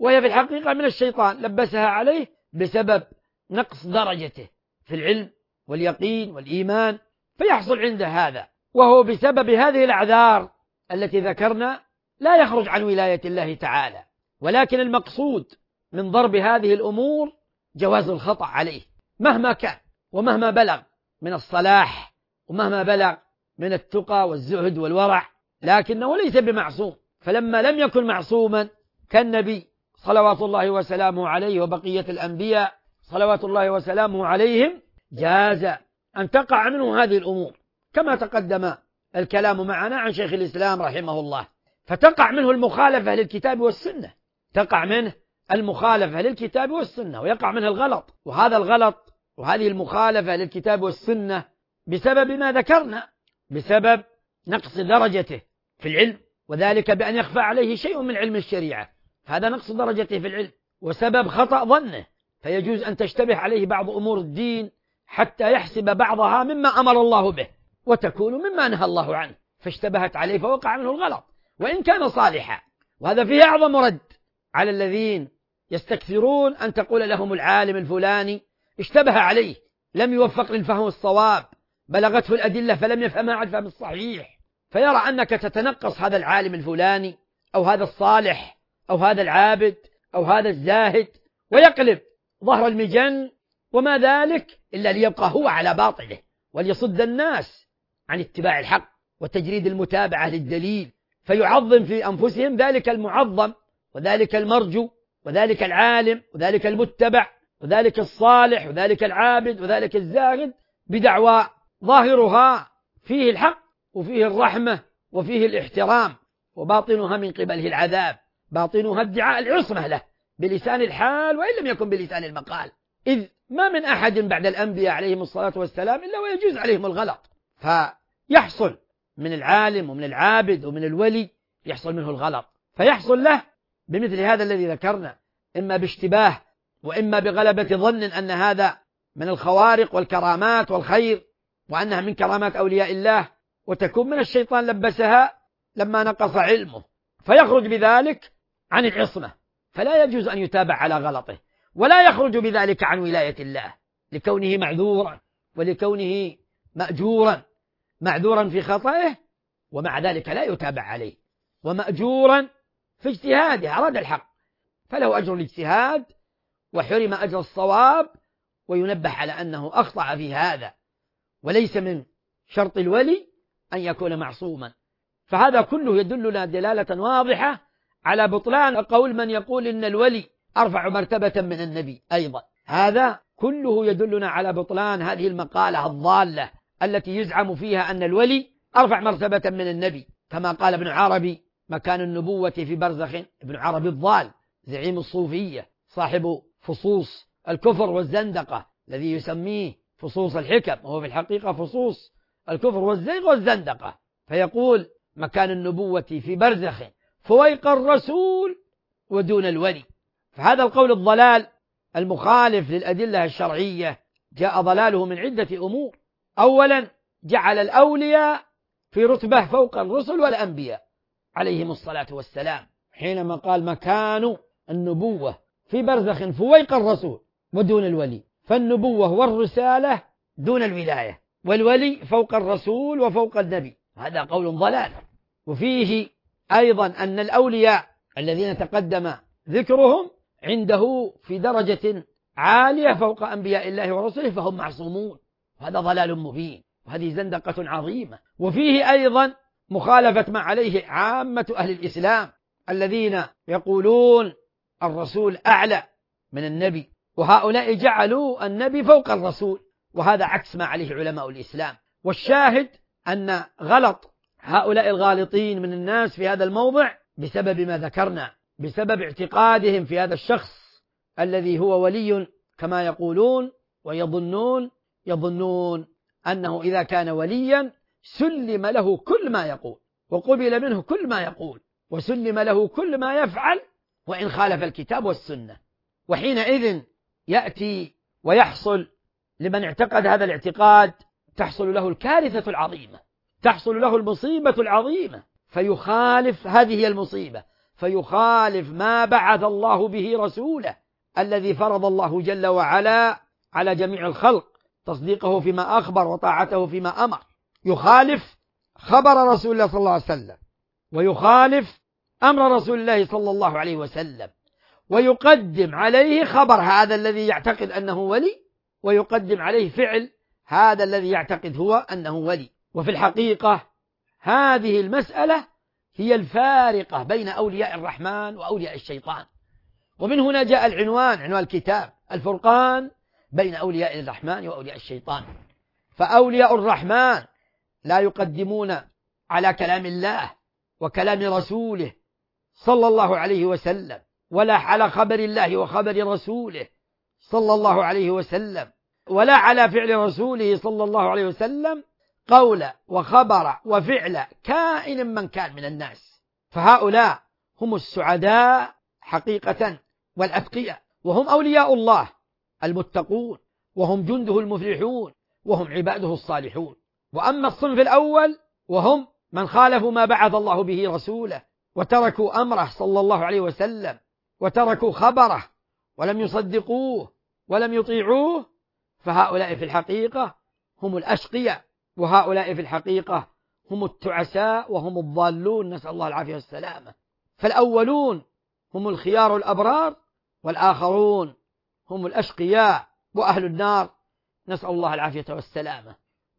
وهي في الحقيقة من الشيطان لبسها عليه بسبب نقص درجته في العلم واليقين والإيمان، فيحصل عنده هذا، وهو بسبب هذه الأعذار التي ذكرنا لا يخرج عن ولاية الله تعالى. ولكن المقصود من ضرب هذه الأمور جواز الخطأ عليه مهما كان ومهما بلغ من الصلاح ومهما بلغ من التقى والزهد والورع، لكنه ليس بمعصوم. فلما لم يكن معصوما كالنبي صلوات الله وسلامه عليه وبقية الأنبياء صلوات الله وسلامه عليهم، جاز أن تقع منه هذه الأمور كما تقدم الكلام معنا عن شيخ الإسلام رحمه الله. فتقع منه المخالفة للكتاب والسنة، تقع منه المخالفة للكتاب والسنة ويقع منه الغلط، وهذا الغلط وهذه المخالفة للكتاب والسنة بسبب ما ذكرنا، بسبب نقص درجته في العلم، وذلك بأن يخفى عليه شيء من علم الشريعة، هذا نقص درجته في العلم، وسبب خطأ ظنه، فيجوز أن تشتبه عليه بعض أمور الدين حتى يحسب بعضها مما أمر الله به وتكون مما نهى الله عنه، فاشتبهت عليه فوقع منه الغلط وإن كان صالحا. وهذا فيه أعظم رد على الذين يستكثرون أن تقول لهم العالم الفلاني اشتبه عليه، لم يوفق للفهم الصواب، بلغته الأدلة فلم يفهمها على الفهم الصحيح، فيرى أنك تتنقص هذا العالم الفلاني أو هذا الصالح أو هذا العابد أو هذا الزاهد، ويقلب ظهر المجن وما ذلك إلا ليبقى هو على باطله وليصد الناس عن اتباع الحق وتجريد المتابعة للدليل، فيعظم في أنفسهم ذلك المعظم وذلك المرجو وذلك العالم وذلك المتبع وذلك الصالح وذلك العابد وذلك الزاهد بدعوى ظاهرها فيه الحق وفيه الرحمة وفيه الاحترام، وباطنها من قبله العذاب، باطنها ادعاء العصمة له بلسان الحال وإن لم يكن بلسان المقال، إذ ما من أحد بعد الأنبياء عليهم الصلاة والسلام إلا ويجوز عليهم الغلط. فيحصل من العالم ومن العابد ومن الولي يحصل منه الغلط، فيحصل له بمثل هذا الذي ذكرنا، إما باشتباه وإما بغلبة ظن أن هذا من الخوارق والكرامات والخير وأنها من كرامات أولياء الله، وتكون من الشيطان لبسها لما نقص علمه، فيخرج بذلك عن العصمة، فلا يجوز أن يتابع على غلطه، ولا يخرج بذلك عن ولاية الله لكونه معذورا ولكونه مأجورا، معذورا في خطئه ومع ذلك لا يتابع عليه، ومأجورا في اجتهاده أراد الحق فله أجر الاجتهاد وحرم أجر الصواب، وينبه على أنه أخطأ في هذا، وليس من شرط الولي أن يكون معصوما. فهذا كله يدلنا دلالة واضحة على بطلان قول من يقول إن الولي أرفع مرتبة من النبي أيضا، هذا كله يدلنا على بطلان هذه المقالة الضالة التي يزعم فيها أن الولي أرفع مرتبة من النبي، كما قال ابن عربي مكان النبوة في برزخ، ابن عربي الضال زعيم الصوفية صاحب فصوص الكفر والزندقة الذي يسميه فصوص الحكم، وهو في الحقيقة فصوص الكفر والزيغ والزندقة، فيقول مكان النبوة في برزخ فويق الرسول ودون الولي. فهذا القول الضلال المخالف للأدلة الشرعية جاء ضلاله من عدة أمور. أولا جعل الأولياء في رتبة فوق الرسل والأنبياء عليهم الصلاة والسلام، حينما قال مكان النبوة في برزخ فويق الرسول ودون الولي، فالنبوة والرسالة دون الولاية، والولي فوق الرسول وفوق النبي، هذا قول ضلال. وفيه أيضا أن الأولياء الذين تقدم ذكرهم عنده في درجة عالية فوق أنبياء الله ورسله فهم معصومون، هذا ضلال مبين وهذه زندقة عظيمة. وفيه أيضا مخالفة ما عليه عامة أهل الإسلام الذين يقولون الرسول أعلى من النبي، وهؤلاء جعلوا النبي فوق الرسول، وهذا عكس ما عليه علماء الإسلام. والشاهد أن غلط هؤلاء الغالطين من الناس في هذا الموضع بسبب ما ذكرنا، بسبب اعتقادهم في هذا الشخص الذي هو ولي كما يقولون، ويظنون يظنون أنه إذا كان وليا سلم له كل ما يقول وقبل منه كل ما يقول وسلم له كل ما يفعل وإن خالف الكتاب والسنة، وحينئذ يأتي ويحصل لمن اعتقد هذا الاعتقاد تحصل له الكارثة العظيمة، تحصل له المصيبة العظيمة، فيخالف هذه المصيبة، فيخالف ما بعث الله به رسوله الذي فرض الله جل وعلا على جميع الخلق تصديقه فيما أخبر وطاعته فيما أمر، يخالف خبر رسول الله صلى الله عليه وسلم، ويخالف أمر رسول الله صلى الله عليه وسلم، ويقدم عليه خبر هذا الذي يعتقد أنه ولي، ويقدم عليه فعل هذا الذي يعتقد هو أنه ولي. وفي الحقيقة هذه المسألة هي الفارقة بين أولياء الرحمن وأولياء الشيطان، ومن هنا جاء العنوان، عنوان الكتاب، الفرقان بين أولياء الرحمن وأولياء الشيطان. فأولياء الرحمن لا يقدمون على كلام الله وكلام رسوله صلى الله عليه وسلم، ولا على خبر الله وخبر رسوله صلى الله عليه وسلم، ولا على فعل رسوله صلى الله عليه وسلم، قول وخبر وفعل كائن من كان من الناس. فهؤلاء هم السعداء حقيقة والأتقياء، وهم أولياء الله المتقون، وهم جنده المفلحون، وهم عباده الصالحون. وأما الصنف الأول وهم من خالفوا ما بعث الله به رسوله وتركوا أمره صلى الله عليه وسلم، وتركوا خبره ولم يصدقوه ولم يطيعوه، فهؤلاء في الحقيقة هم الأشقياء، وهؤلاء في الحقيقة هم التعساء وهم الضالون، نسأل الله العافية والسلامة. فالأولون هم الخيار الأبرار، والآخرون هم الأشقياء وأهل النار، نسأل الله العافية والسلامة.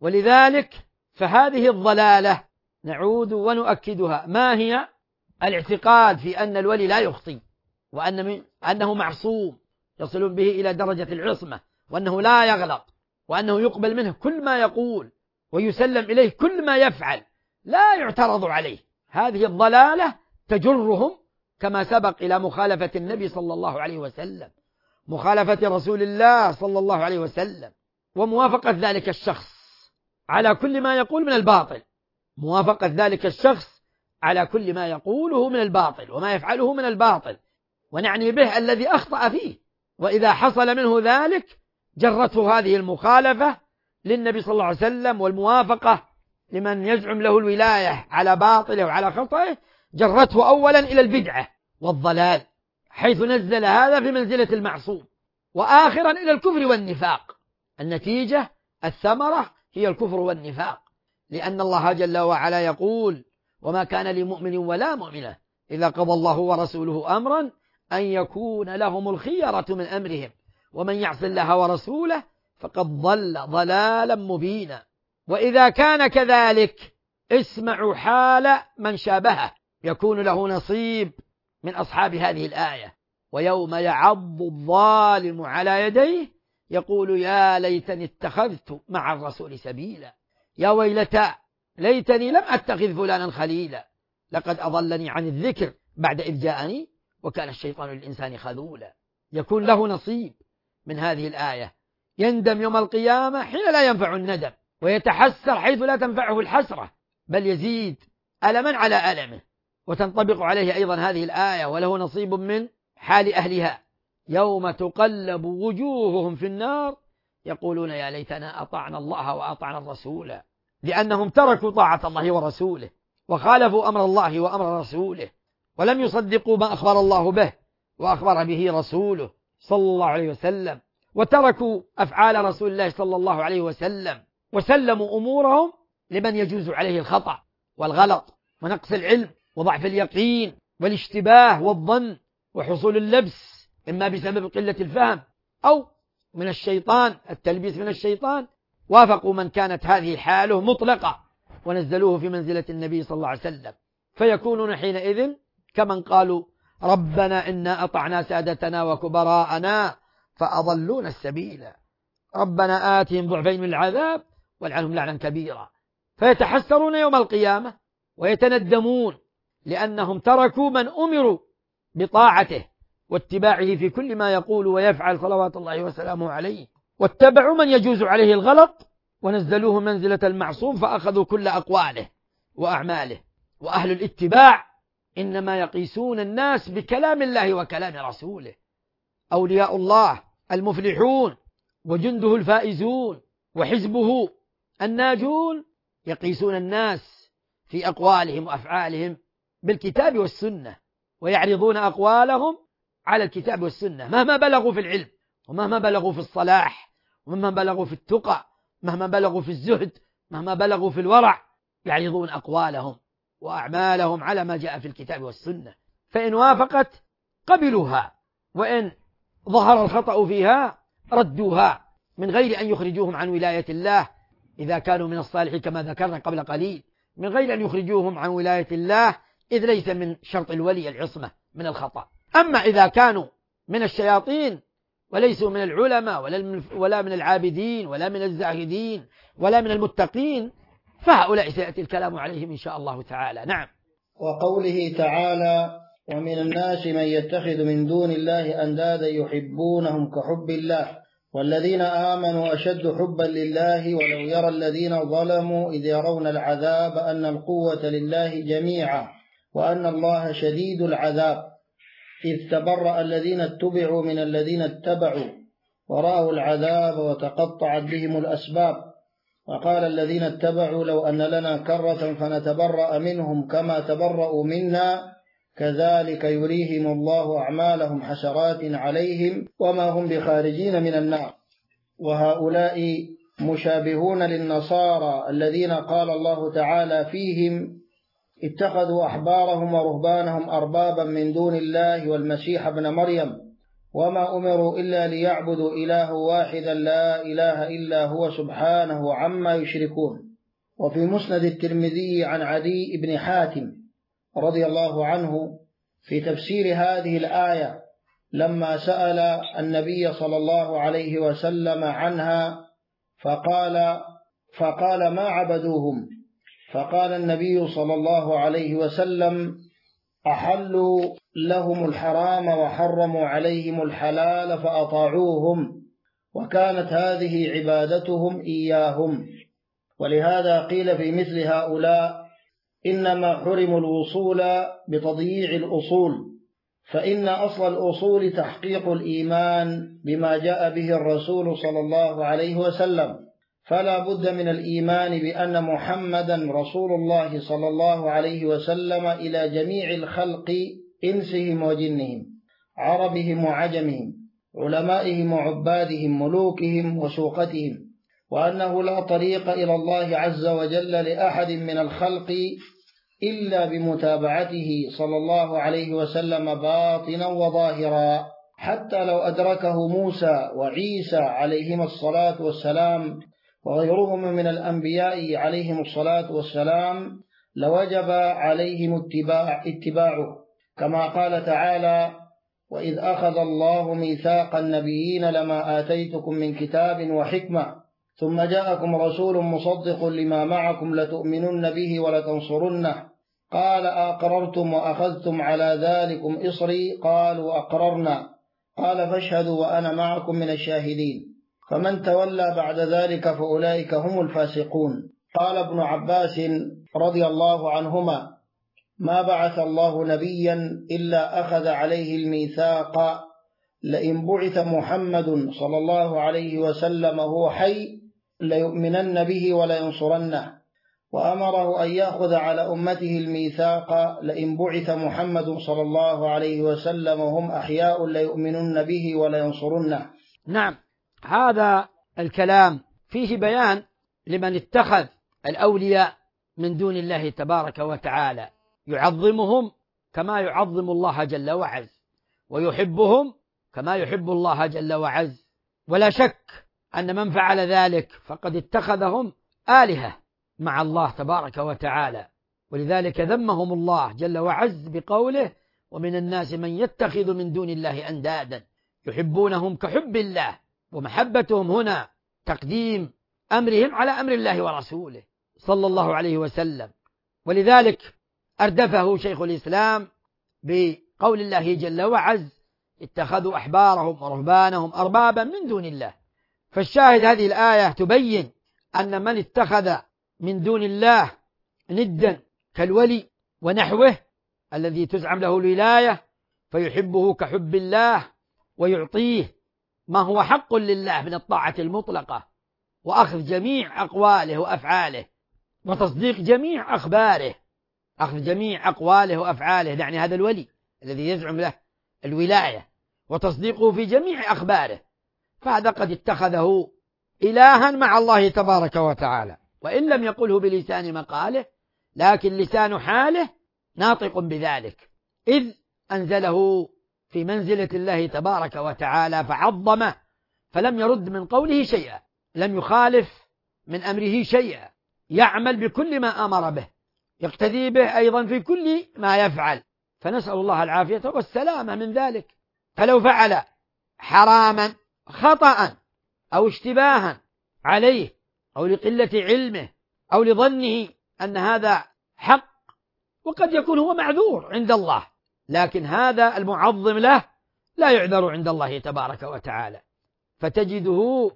ولذلك فهذه الضلالة نعود ونؤكدها. ما هي؟ الاعتقاد في أن الولي لا يخطي، وأن أنه معصوم يصل به إلى درجة العصمة، وأنه لا يغلط، وأنه يقبل منه كل ما يقول ويسلم إليه كل ما يفعل، لا يعترض عليه. هذه الضلالة تجرهم كما سبق إلى مخالفة النبي صلى الله عليه وسلم، مخالفة رسول الله صلى الله عليه وسلم، وموافقة ذلك الشخص على كل ما يقول من الباطل، موافقة ذلك الشخص على كل ما يقوله من الباطل وما يفعله من الباطل، ونعني به الذي أخطأ فيه. وإذا حصل منه ذلك جرته هذه المخالفة للنبي صلى الله عليه وسلم والموافقة لمن يزعم له الولاية على باطله وعلى خطئه، جرته أولا إلى البدعة والضلال، حيث نزل هذا في منزلة المعصوم، وآخرا إلى الكفر والنفاق. النتيجة الثمرة هي الكفر والنفاق، لأن الله جل وعلا يقول: وما كان لمؤمن ولا مؤمنة إذا قضى الله ورسوله أمرا أن يكون لهم الخيرة من أمرهم ومن يعص الله ورسوله فقد ضل ضلالا مبينا. وإذا كان كذلك اسمعوا حال من شابهه يكون له نصيب من أصحاب هذه الآية: ويوم يعض الظالم على يديه يقول يا ليتني اتخذت مع الرسول سبيلا، يا ويلتى ليتني لم أتخذ فلانا خليلا، لقد أضلني عن الذكر بعد إذ جاءني وكان الشيطان للإنسان خذولا. يكون له نصيب من هذه الآية، يندم يوم القيامة حين لا ينفع الندم، ويتحسر حيث لا تنفعه الحسرة، بل يزيد ألما على ألمه. وتنطبق عليه أيضا هذه الآية: وله نصيب من حال أهلها يوم تقلب وجوههم في النار يقولون يا ليتنا أطعنا الله وأطعنا الرسول، لأنهم تركوا طاعة الله ورسوله وخالفوا أمر الله وأمر رسوله، ولم يصدقوا ما أخبر الله به وأخبر به رسوله صلى الله عليه وسلم، وتركوا أفعال رسول الله صلى الله عليه وسلم، وسلموا أمورهم لمن يجوز عليه الخطأ والغلط ونقص العلم وضعف اليقين والاشتباه والظن وحصول اللبس، إما بسبب قلة الفهم أو من الشيطان، التلبيس من الشيطان. وافقوا من كانت هذه حاله مطلقة ونزلوه في منزلة النبي صلى الله عليه وسلم، فيكونون حينئذ كمن قالوا ربنا إنا أطعنا سادتنا وكبراءنا فأضلون السبيل ربنا آتهم ضعفين من العذاب والعنهم لعنا كبيرا. فيتحسرون يوم القيامة ويتندمون لأنهم تركوا من أمروا بطاعته واتباعه في كل ما يقول ويفعل صلوات الله وسلامه عليه، واتبعوا من يجوز عليه الغلط ونزلوه منزلة المعصوم فأخذوا كل أقواله وأعماله. وأهل الاتباع إنما يقيسون الناس بكلام الله وكلام رسوله. أولياء الله المفلحون وجنده الفائزون وحزبه الناجون يقيسون الناس في أقوالهم وأفعالهم بالكتاب والسنة، ويعرضون أقوالهم على الكتاب والسنة مهما بلغوا في العلم، ومهما بلغوا في الصلاح، ومهما بلغوا في التقى، مهما بلغوا في الزهد، مهما بلغوا في الورع، يعرضون أقوالهم وأعمالهم على ما جاء في الكتاب والسنة، فإن وافقت قبلوها، وإن ظهر الخطأ فيها ردوها من غير أن يخرجوهم عن ولاية الله إذا كانوا من الصالحين كما ذكرنا قبل قليل، من غير أن يخرجوهم عن ولاية الله إذ ليس من شرط الولي العصمة من الخطأ. أما إذا كانوا من الشياطين وليسوا من العلماء ولا من العابدين ولا من الزاهدين ولا من المتقين فهؤلاء سيأتي الكلام عليهم إن شاء الله تعالى. نعم. وقوله تعالى: ومن الناس من يتخذ من دون الله أندادا يحبونهم كحب الله والذين آمنوا أشد حبا لله ولو يرى الذين ظلموا إذ يرون العذاب أن القوة لله جميعا وأن الله شديد العذاب إذ تبرأ الذين اتبعوا من الذين اتبعوا ورأوا العذاب وتقطعت بهم الأسباب وقال الذين اتبعوا لو أن لنا كرة فنتبرأ منهم كما تبرأوا منا كذلك يريهم الله أعمالهم حسرات عليهم وما هم بخارجين من النار. وهؤلاء مشابهون للنصارى الذين قال الله تعالى فيهم: اتخذوا أحبارهم ورهبانهم أربابا من دون الله والمسيح ابن مريم وما أمروا إلا ليعبدوا إله واحدا لا إله إلا هو سبحانه عما يشركون. وفي مسند الترمذي عن عدي بن حاتم رضي الله عنه في تفسير هذه الآية لما سأل النبي صلى الله عليه وسلم عنها فقال فقال ما عبدوهم، فقال النبي صلى الله عليه وسلم: أحلوا لهم الحرام وحرموا عليهم الحلال فأطاعوهم، وكانت هذه عبادتهم إياهم. ولهذا قيل في مثل هؤلاء: إنما حرموا الوصول بتضييع الأصول، فإن أصل الأصول تحقيق الإيمان بما جاء به الرسول صلى الله عليه وسلم، فلا بد من الإيمان بأن محمدا رسول الله صلى الله عليه وسلم إلى جميع الخلق إنسهم وجنهم، عربهم وعجمهم، علمائهم وعبادهم، ملوكهم وسوقتهم، وأنه لا طريق إلى الله عز وجل لأحد من الخلق إلا بمتابعته صلى الله عليه وسلم باطنا وظاهرا، حتى لو أدركه موسى وعيسى عليهما الصلاة والسلام وغيرهم من الأنبياء عليهم الصلاة والسلام لوجب عليهم اتباع اتباعه، كما قال تعالى: وإذ أخذ الله ميثاق النبيين لما آتيتكم من كتاب وحكمة ثم جاءكم رسول مصدق لما معكم لتؤمنن به ولتنصرنه قال أقررتم وأخذتم على ذلكم إصري قالوا أقررنا قال فاشهدوا وأنا معكم من الشاهدين فمن تولى بعد ذلك فأولئك هم الفاسقون. قال ابن عباس رضي الله عنهما: ما بعث الله نبيا إلا أخذ عليه الميثاق لئن بعث محمد صلى الله عليه وسلم هو حي ليؤمنن به ولينصرنه، وأمره أن يأخذ على أمته الميثاق لئن بعث محمد صلى الله عليه وسلم وهم أحياء ليؤمنن به ولينصرنه. نعم، هذا الكلام فيه بيان لمن اتخذ الأولياء من دون الله تبارك وتعالى، يعظمهم كما يعظم الله جل وعز، ويحبهم كما يحب الله جل وعز، ولا شك أن من فعل ذلك فقد اتخذهم آلهة مع الله تبارك وتعالى، ولذلك ذمهم الله جل وعز بقوله: ومن الناس من يتخذ من دون الله أندادا يحبونهم كحب الله، ومحبتهم هنا تقديم أمرهم على أمر الله ورسوله صلى الله عليه وسلم. ولذلك أردفه شيخ الإسلام بقول الله جل وعز: اتخذوا أحبارهم ورهبانهم أربابا من دون الله. فالشاهد هذه الآية تبين أن من اتخذ من دون الله ندا كالولي ونحوه الذي تزعم له الولاية فيحبه كحب الله ويعطيه ما هو حق لله من الطاعة المطلقة وأخذ جميع أقواله وأفعاله وتصديق جميع أخباره، أخذ جميع أقواله وأفعاله، يعني هذا الولي الذي يزعم له الولاية وتصديقه في جميع أخباره، فهذا قد اتخذه إلها مع الله تبارك وتعالى، وإن لم يقله بلسان مقاله لكن لسان حاله ناطق بذلك، إذ أنزله في منزلة الله تبارك وتعالى فعظمه، فلم يرد من قوله شيئا، لم يخالف من أمره شيئا، يعمل بكل ما أمر به، يقتدي به أيضا في كل ما يفعل، فنسأل الله العافية والسلامة من ذلك. فلو فعل حراما خطأ أو اشتباها عليه أو لقلة علمه أو لظنه أن هذا حق، وقد يكون هو معذور عند الله، لكن هذا المعظم له لا يعذر عند الله تبارك وتعالى، فتجده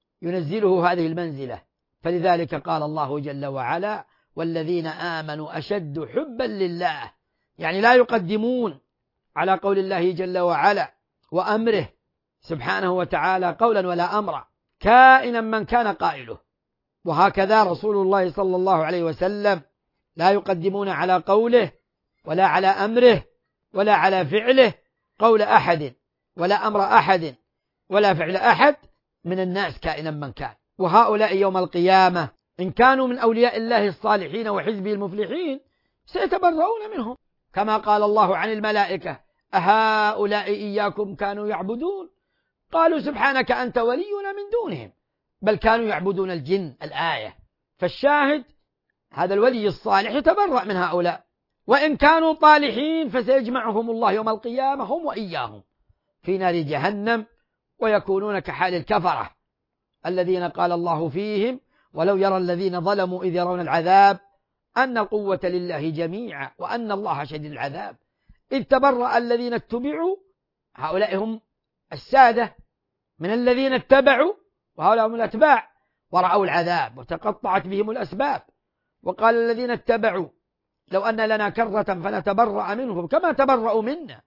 ينزله هذه المنزلة. فلذلك قال الله جل وعلا: والذين آمنوا أشد حبا لله، يعني لا يقدمون على قول الله جل وعلا وأمره سبحانه وتعالى قولا ولا أمرا، كائنا من كان قائله. وهكذا رسول الله صلى الله عليه وسلم لا يقدمون على قوله ولا على أمره ولا على فعله قول أحد ولا أمر أحد ولا فعل أحد من الناس كائنا من كان. وهؤلاء يوم القيامة إن كانوا من أولياء الله الصالحين وحزبه المفلحين سيتبرؤون منهم، كما قال الله عن الملائكة: أهؤلاء إياكم كانوا يعبدون؟ قالوا سبحانك أنت ولينا من دونهم بل كانوا يعبدون الجن. الآية. فالشاهد هذا الولي الصالح يتبرأ من هؤلاء، وإن كانوا طالحين فسيجمعهم الله يوم القيامة هم وإياهم في نار جهنم، ويكونون كحال الكفرة الذين قال الله فيهم: ولو يرى الذين ظلموا إذ يرون العذاب أن القوة لله جميعا وأن الله شديد العذاب إذ تبرأ الذين اتبعوا، هؤلاء هم السادة، من الذين اتبعوا، وهؤلاء هم الأتباع، ورأوا العذاب وتقطعت بهم الأسباب. وقال الذين اتبعوا لو أن لنا كرة فنتبرأ منهم كما تبرأوا منا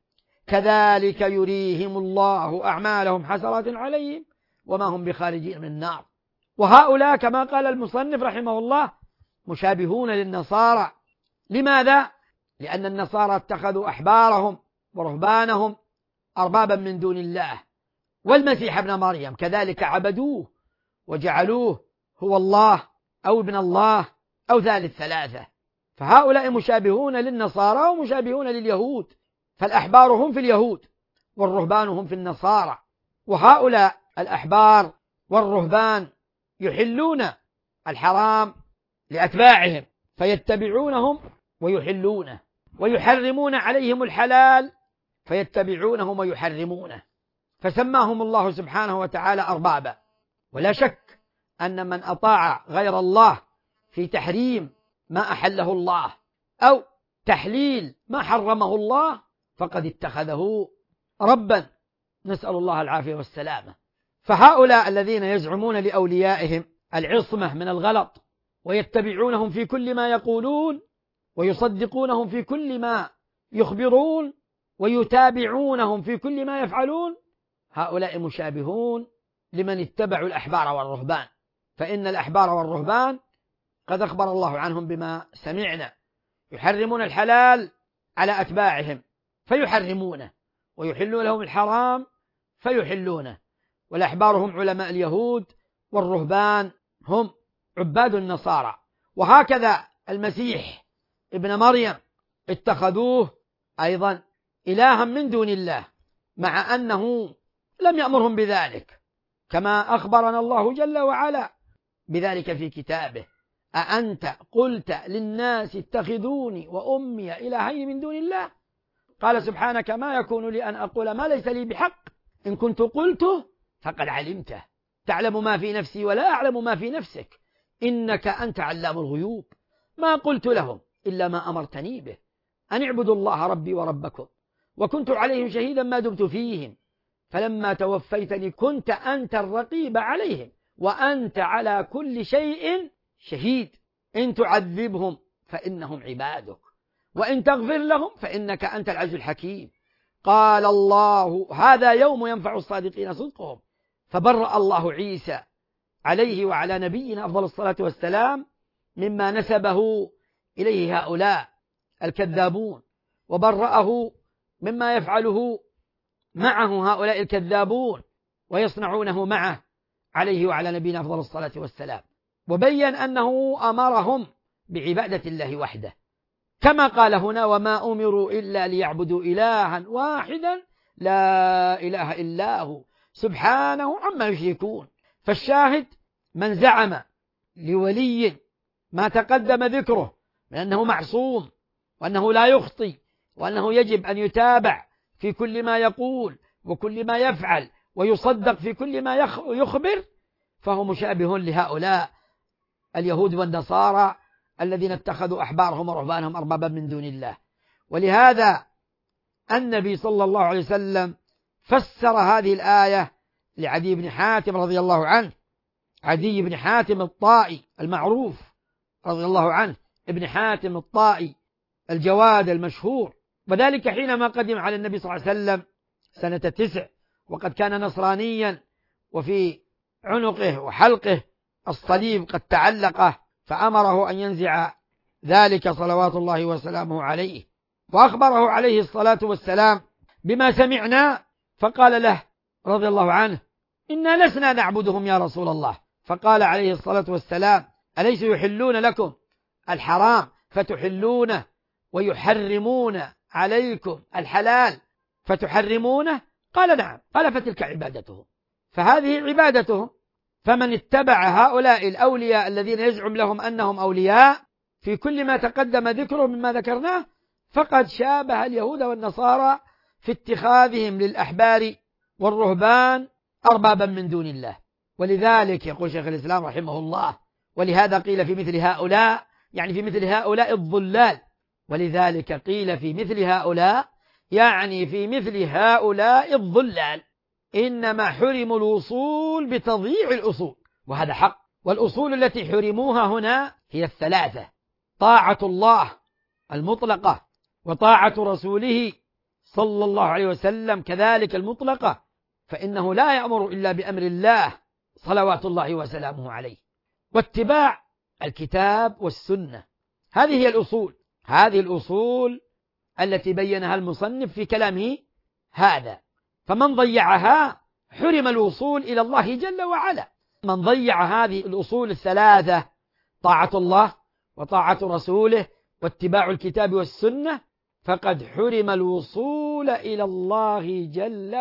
كذلك يريهم الله أعمالهم حسرات عليهم وما هم بخارجين من النار. وهؤلاء كما قال المصنف رحمه الله مشابهون للنصارى. لماذا؟ لأن النصارى اتخذوا أحبارهم ورهبانهم أربابا من دون الله، والمسيح ابن مريم كذلك عبدوه وجعلوه هو الله أو ابن الله أو ثالث ثلاثة. فهؤلاء مشابهون للنصارى ومشابهون لليهود، فالأحبار هم في اليهود والرهبان هم في النصارى. وهؤلاء الأحبار والرهبان يحلون الحرام لأتباعهم فيتبعونهم ويحلونه، ويحرمون عليهم الحلال فيتبعونهم ويحرمونه، فسماهم الله سبحانه وتعالى أربابا. ولا شك أن من أطاع غير الله في تحريم ما أحله الله أو تحليل ما حرمه الله فقد اتخذه ربا، نسأل الله العافية والسلامة. فهؤلاء الذين يزعمون لأوليائهم العصمة من الغلط ويتبعونهم في كل ما يقولون ويصدقونهم في كل ما يخبرون ويتابعونهم في كل ما يفعلون، هؤلاء مشابهون لمن اتبعوا الأحبار والرهبان، فإن الأحبار والرهبان قد أخبر الله عنهم بما سمعنا، يحرمون الحلال على أتباعهم فيحرمونه، ويحلون لهم الحرام فيحلونه. والأحبار هم علماء اليهود، والرهبان هم عباد النصارى. وهكذا المسيح ابن مريم اتخذوه أيضا إلها من دون الله، مع أنه لم يأمرهم بذلك، كما أخبرنا الله جل وعلا بذلك في كتابه: أأنت قلت للناس اتخذوني وأمي إلهين من دون الله؟ قال سبحانك ما يكون لي أن أقول ما ليس لي بحق، إن كنت قلته فقد علمته، تعلم ما في نفسي ولا أعلم ما في نفسك، إنك أنت علام الغيوب. ما قلت لهم إلا ما أمرتني به، أن اعبدوا الله ربي وربكم، وكنت عليهم شهيدا ما دمت فيهم، فلما توفيتني كنت أنت الرقيب عليهم وأنت على كل شيء شهيد، إن تعذبهم فإنهم عبادك وإن تغفر لهم فإنك أنت العزيز الحكيم. قال الله هذا يوم ينفع الصادقين صدقهم، فبرأ الله عيسى عليه وعلى نبينا أفضل الصلاة والسلام مما نسبه إليه هؤلاء الكذابون، وبرأه مما يفعله معه هؤلاء الكذابون ويصنعونه معه عليه وعلى نبينا أفضل الصلاة والسلام، وبين أنه أمرهم بعبادة الله وحده، كما قال هنا: وما أمروا إلا ليعبدوا إلها واحدا لا إله إلا هو سبحانه عما يشركون. فالشاهد: من زعم لولي ما تقدم ذكره من أنه معصوم وأنه لا يخطي وأنه يجب أن يتابع في كل ما يقول وكل ما يفعل ويصدق في كل ما يخبر، فهو مشابه لهؤلاء اليهود والنصارى الذين اتخذوا أحبارهم ورهبانهم أربابا من دون الله. ولهذا النبي صلى الله عليه وسلم فسر هذه الآية لعدي بن حاتم رضي الله عنه، عدي بن حاتم الطائي المعروف رضي الله عنه، ابن حاتم الطائي الجواد المشهور، وذلك حينما قدم على النبي صلى الله عليه وسلم سنة تسع، وقد كان نصرانيا، وفي عنقه وحلقه الصليب قد تعلقه، فأمره أن ينزع ذلك صلوات الله وسلامه عليه، وأخبره عليه الصلاة والسلام بما سمعنا، فقال له رضي الله عنه: إنا لسنا نعبدهم يا رسول الله. فقال عليه الصلاة والسلام: أليس يحلون لكم الحرام فتحلونه ويحرمون عليكم الحلال فتحرمونه؟ قال: نعم. قال: فتلك عبادتهم. فهذه عبادتهم. فمن اتبع هؤلاء الأولياء الذين يزعم لهم أنهم أولياء في كل ما تقدم ذكره مما ذكرناه، فقد شابه اليهود والنصارى في اتخاذهم للأحبار والرهبان أربابا من دون الله. ولذلك يقول شيخ الإسلام رحمه الله: ولهذا قيل في مثل هؤلاء، يعني في مثل هؤلاء الضلال، ولذلك قيل في مثل هؤلاء، يعني في مثل هؤلاء الضلال، إنما حرموا الوصول بتضييع الأصول، وهذا حق. والأصول التي حرموها هنا هي الثلاثة: طاعة الله المطلقة، وطاعة رسوله صلى الله عليه وسلم كذلك المطلقة، فإنه لا يأمر إلا بأمر الله صلوات الله وسلامه عليه، واتباع الكتاب والسنة. هذه هي الأصول، هذه الأصول التي بينها المصنف في كلامه هذا. فمن ضيعها حرم الوصول إلى الله جل وعلا. من ضيع هذه الأصول الثلاثة: طاعة الله وطاعة رسوله واتباع الكتاب والسنة، فقد حرم الوصول إلى الله جل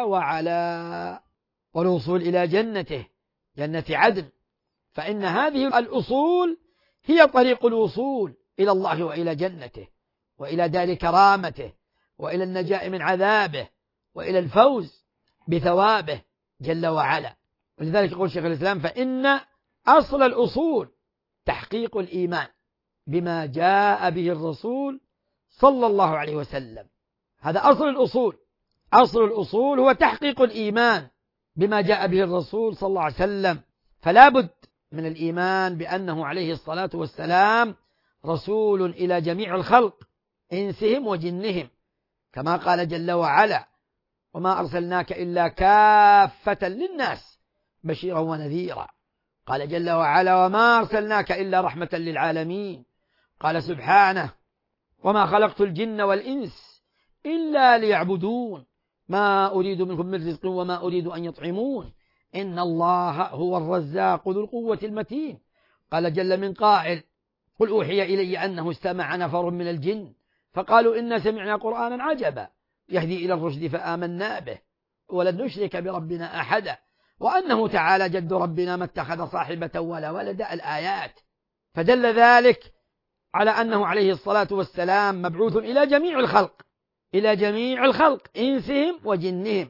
وعلا والوصول إلى جنته، جنة عدن. فإن هذه الأصول هي طريق الوصول إلى الله وإلى جنته وإلى دار كرامته وإلى النجاة من عذابه وإلى الفوز بثوابه جل وعلا. ولذلك يقول شيخ الإسلام: فإن أصل الأصول تحقيق الإيمان بما جاء به الرسول صلى الله عليه وسلم. هذا أصل الأصول. أصل الأصول هو تحقيق الإيمان بما جاء به الرسول صلى الله عليه وسلم. فلا بد من الإيمان بأنه عليه الصلاة والسلام رسول إلى جميع الخلق إنسهم وجنهم، كما قال جل وعلا: وما أرسلناك إلا كافة للناس بشيرا ونذيرا. قال جل وعلا: وما أرسلناك إلا رحمة للعالمين. قال سبحانه: وما خلقت الجن والإنس إلا ليعبدون ما أريد منهم من رزق وما أريد أن يطعمون إن الله هو الرزاق ذو القوة المتين. قال جل من قائل: قل أوحي إلي أنه استمع نفر من الجن فقالوا إنا سمعنا قرآنا عجبا يهدي إلى الرشد فآمنا به ولن نشرك بربنا أحدا وأنه تعالى جد ربنا ما اتخذ صاحبة ولا ولد. الآيات. فدل ذلك على أنه عليه الصلاة والسلام مبعوث إلى جميع الخلق، إلى جميع الخلق إنسهم وجنهم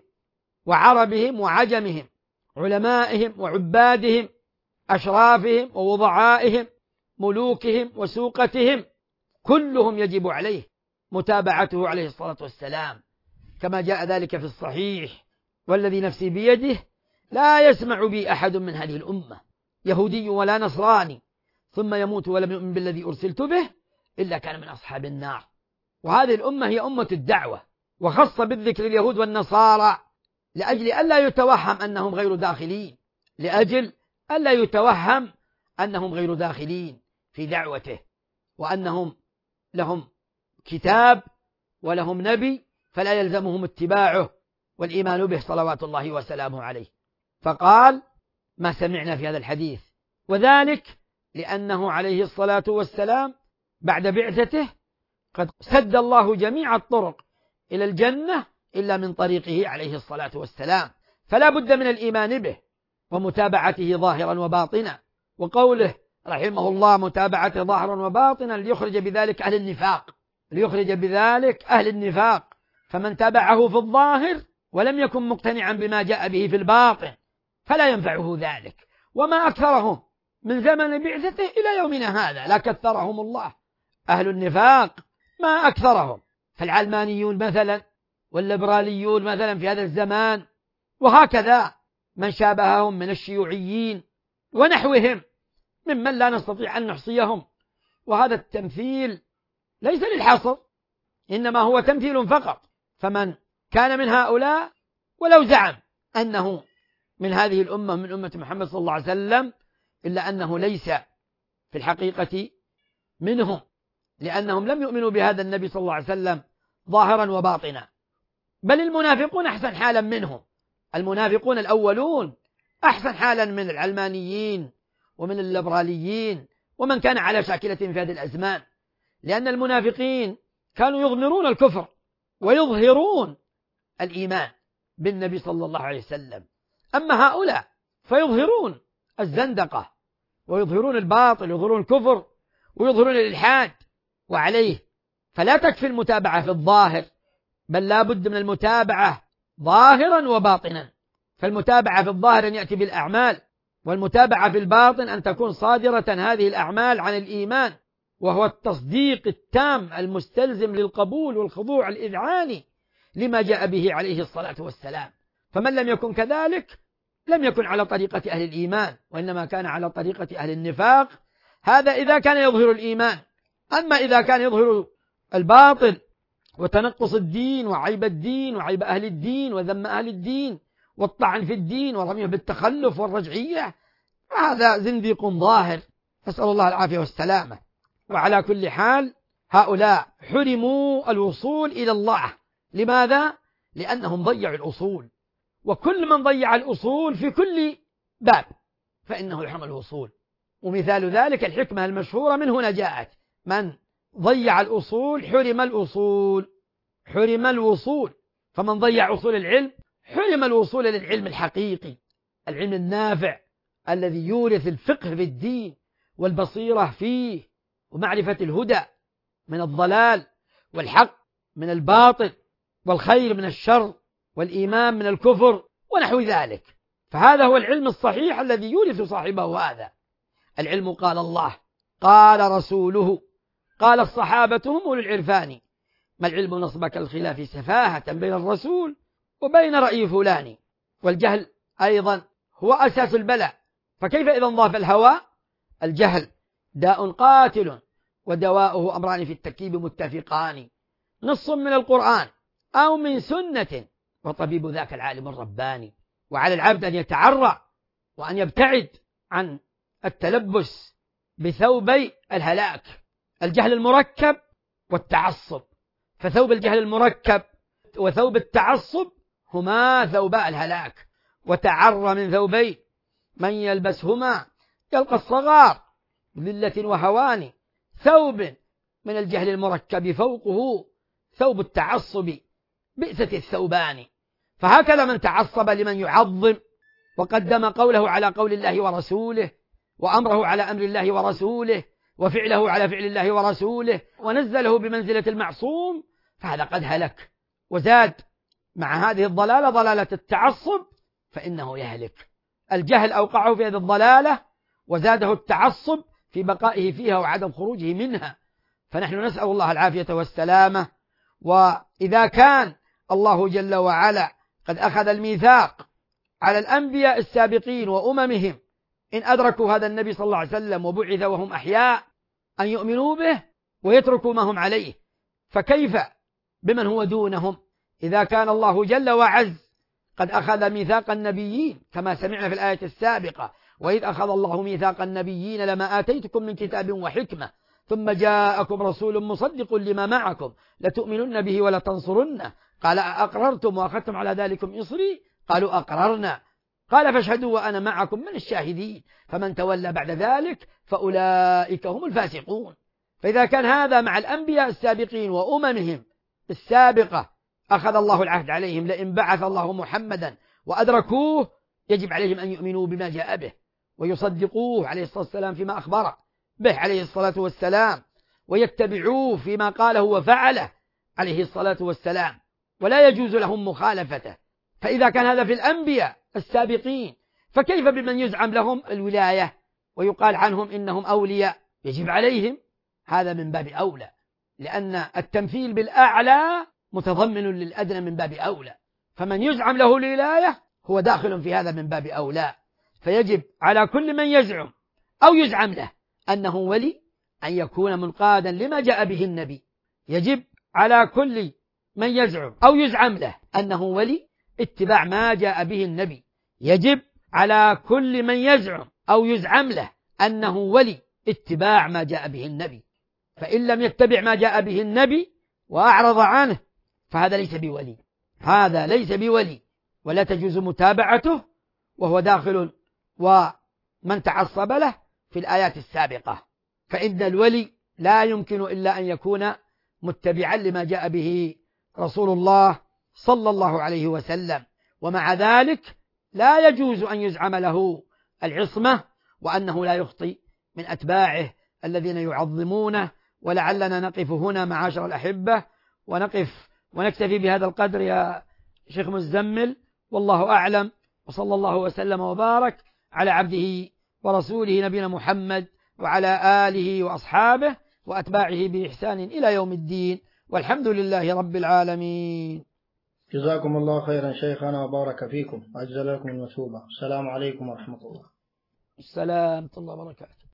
وعربهم وعجمهم، علمائهم وعبادهم، أشرافهم ووضعائهم، ملوكهم وسوقتهم، كلهم يجب عليه متابعته عليه الصلاة والسلام، كما جاء ذلك في الصحيح: والذي نفسي بيده لا يسمع بي أحد من هذه الأمة يهودي ولا نصراني ثم يموت ولم يؤمن بالذي أرسلت به إلا كان من أصحاب النار. وهذه الأمة هي أمة الدعوة، وخص بالذكر اليهود والنصارى لأجل ألا يتوهم أنهم غير داخلين، لأجل ألا يتوهم أنهم غير داخلين في دعوته، وأنهم لهم كتاب ولهم نبي فلا يلزمهم اتباعه والإيمان به صلوات الله وسلامه عليه. فقال ما سمعنا في هذا الحديث، وذلك لأنه عليه الصلاة والسلام بعد بعثته قد سد الله جميع الطرق إلى الجنة إلا من طريقه عليه الصلاة والسلام، فلا بد من الإيمان به ومتابعته ظاهرا وباطنا. وقوله رحمه الله متابعته ظاهرا وباطنا ليخرج بذلك أهل النفاق، ليخرج بذلك أهل النفاق. فمن تابعه في الظاهر ولم يكن مقتنعا بما جاء به في الباطن فلا ينفعه ذلك. وما أكثرهم من زمن بعثته إلى يومنا هذا لا كثرهم الله أهل النفاق، ما أكثرهم. فالعلمانيون مثلا والليبراليون مثلا في هذا الزمان، وهكذا من شابههم من الشيوعيين ونحوهم ممن لا نستطيع أن نحصيهم. وهذا التمثيل ليس للحصر، إنما هو تمثيل فقط. فمن كان من هؤلاء ولو زعم أنه من هذه الأمة من أمة محمد صلى الله عليه وسلم إلا أنه ليس في الحقيقة منهم، لأنهم لم يؤمنوا بهذا النبي صلى الله عليه وسلم ظاهرا وباطنا. بل المنافقون أحسن حالا منهم، المنافقون الأولون أحسن حالا من العلمانيين ومن الليبراليين ومن كان على شاكلة في هذه الأزمان، لأن المنافقين كانوا يضمرون الكفر ويظهرون الإيمان بالنبي صلى الله عليه وسلم. أما هؤلاء فيظهرون الزندقة ويظهرون الباطل ويظهرون الكفر ويظهرون الإلحاد وعليه. فلا تكفي المتابعة في الظاهر، بل لا بد من المتابعة ظاهرا وباطنا. فالمتابعة في الظاهر أن يأتي بالأعمال، والمتابعة في الباطن أن تكون صادرة هذه الأعمال عن الإيمان، وهو التصديق التام المستلزم للقبول والخضوع الإذعاني لما جاء به عليه الصلاة والسلام. فمن لم يكن كذلك لم يكن على طريقة أهل الإيمان، وإنما كان على طريقة أهل النفاق. هذا إذا كان يظهر الإيمان. أما إذا كان يظهر الباطل وتنقص الدين وعيب الدين وعيب أهل الدين وذم أهل الدين والطعن في الدين ورميه بالتخلف والرجعية، فهذا زنديق ظاهر، نسأل الله العافية والسلامة. وعلى كل حال هؤلاء حرموا الوصول إلى الله. لماذا؟ لأنهم ضيعوا الأصول، وكل من ضيع الأصول في كل باب فإنه يحرم الوصول. ومثال ذلك الحكمة المشهورة من هنا جاءت: من ضيع الأصول حرم الأصول، حرم الوصول. فمن ضيع أصول العلم حرم الوصول للعلم الحقيقي، العلم النافع الذي يورث الفقه في الدين والبصيرة فيه ومعرفة الهدى من الضلال والحق من الباطل والخير من الشر والإيمان من الكفر ونحو ذلك. فهذا هو العلم الصحيح الذي يورث صاحبه هذا العلم. قال الله، قال رسوله، قال الصحابة هم أولو العرفان، ما العلم نصبك الخلاف سفاهة بين الرسول وبين رأي فلان. والجهل أيضا هو أساس البلاء، فكيف إذا انضاف الهوى؟ الجهل داء قاتل ودواؤه أمران في التركيب متفقان، نص من القرآن أو من سنة وطبيب ذاك العالم الرباني. وعلى العبد أن يتعرى وأن يبتعد عن التلبس بثوبي الهلاك، الجهل المركب والتعصب. فثوب الجهل المركب وثوب التعصب هما ثوباء الهلاك. وتعرى من ثوبين من يلبسهما يلقى الصغار ذلة وهوان، ثوب من الجهل المركب فوقه ثوب التعصب بئست الثوبان. فهكذا من تعصب لمن يعظم وقدم قوله على قول الله ورسوله وأمره على أمر الله ورسوله وفعله على فعل الله ورسوله ونزله بمنزلة المعصوم، فهذا قد هلك وزاد مع هذه الضلالة ضلالة التعصب، فإنه يهلك. الجهل أوقعه في هذه الضلالة وزاده التعصب في بقائه فيها وعدم خروجه منها. فنحن نسأل الله العافية والسلامة. وإذا كان الله جل وعلا قد أخذ الميثاق على الأنبياء السابقين وأممهم إن أدركوا هذا النبي صلى الله عليه وسلم وبعث وهم أحياء أن يؤمنوا به ويتركوا ما هم عليه، فكيف بمن هو دونهم؟ إذا كان الله جل وعز قد أخذ ميثاق النبيين كما سمعنا في الآية السابقة: وإذ أخذ الله ميثاق النبيين لما آتيتكم من كتاب وحكمة ثم جاءكم رسول مصدق لما معكم لتؤمنن به ولا تنصرنه قال أقررتم وأخذتم على ذلكم إصري قالوا أقررنا قال فاشهدوا وأنا معكم من الشاهدين فمن تولى بعد ذلك فأولئك هم الفاسقون. فإذا كان هذا مع الأنبياء السابقين وأممهم السابقة أخذ الله العهد عليهم لئن بعث الله محمدا وأدركوه يجب عليهم أن يؤمنوا بما جاء به ويصدقوه عليه الصلاة والسلام فيما أخبر به عليه الصلاة والسلام ويتبعوه فيما قاله وفعله عليه الصلاة والسلام ولا يجوز لهم مخالفته. فإذا كان هذا في الأنبياء السابقين فكيف بمن يزعم لهم الولاية ويقال عنهم إنهم أولياء؟ يجب عليهم هذا من باب أولى، لأن التمثيل بالأعلى متضمن للأدنى من باب أولى، فمن يزعم له الولاية هو داخل في هذا من باب أولى. فيجب على كل من يزعم أو يزعم له أنه ولي أن يكون منقادا لما جاء به النبي. يجب على كل من يزعم أو يزعم له أنه ولي اتباع ما جاء به النبي. يجب على كل من يزعم أو يزعم له أنه ولي اتباع ما جاء به النبي. فإن لم يتبع ما جاء به النبي وأعرض عنه فهذا ليس بولي، هذا ليس بولي ولا تجوز متابعته، وهو داخل ومن تعصب له في الآيات السابقة. فإن الولي لا يمكن إلا أن يكون متبعا لما جاء به رسول الله صلى الله عليه وسلم، ومع ذلك لا يجوز أن يزعم له العصمة وأنه لا يخطئ من أتباعه الذين يعظمونه. ولعلنا نقف هنا معاشر الأحبة ونقف ونكتفي بهذا القدر يا شيخ مزمل، والله أعلم، وصلى الله وسلم وبارك على عبده ورسوله نبينا محمد وعلى آله وأصحابه وأتباعه بإحسان إلى يوم الدين، والحمد لله رب العالمين. جزاكم الله خيرا شيخنا وبارك فيكم وأجزل لكم المثوبة. السلام عليكم ورحمة الله. السلام ورحمة الله وبركاته.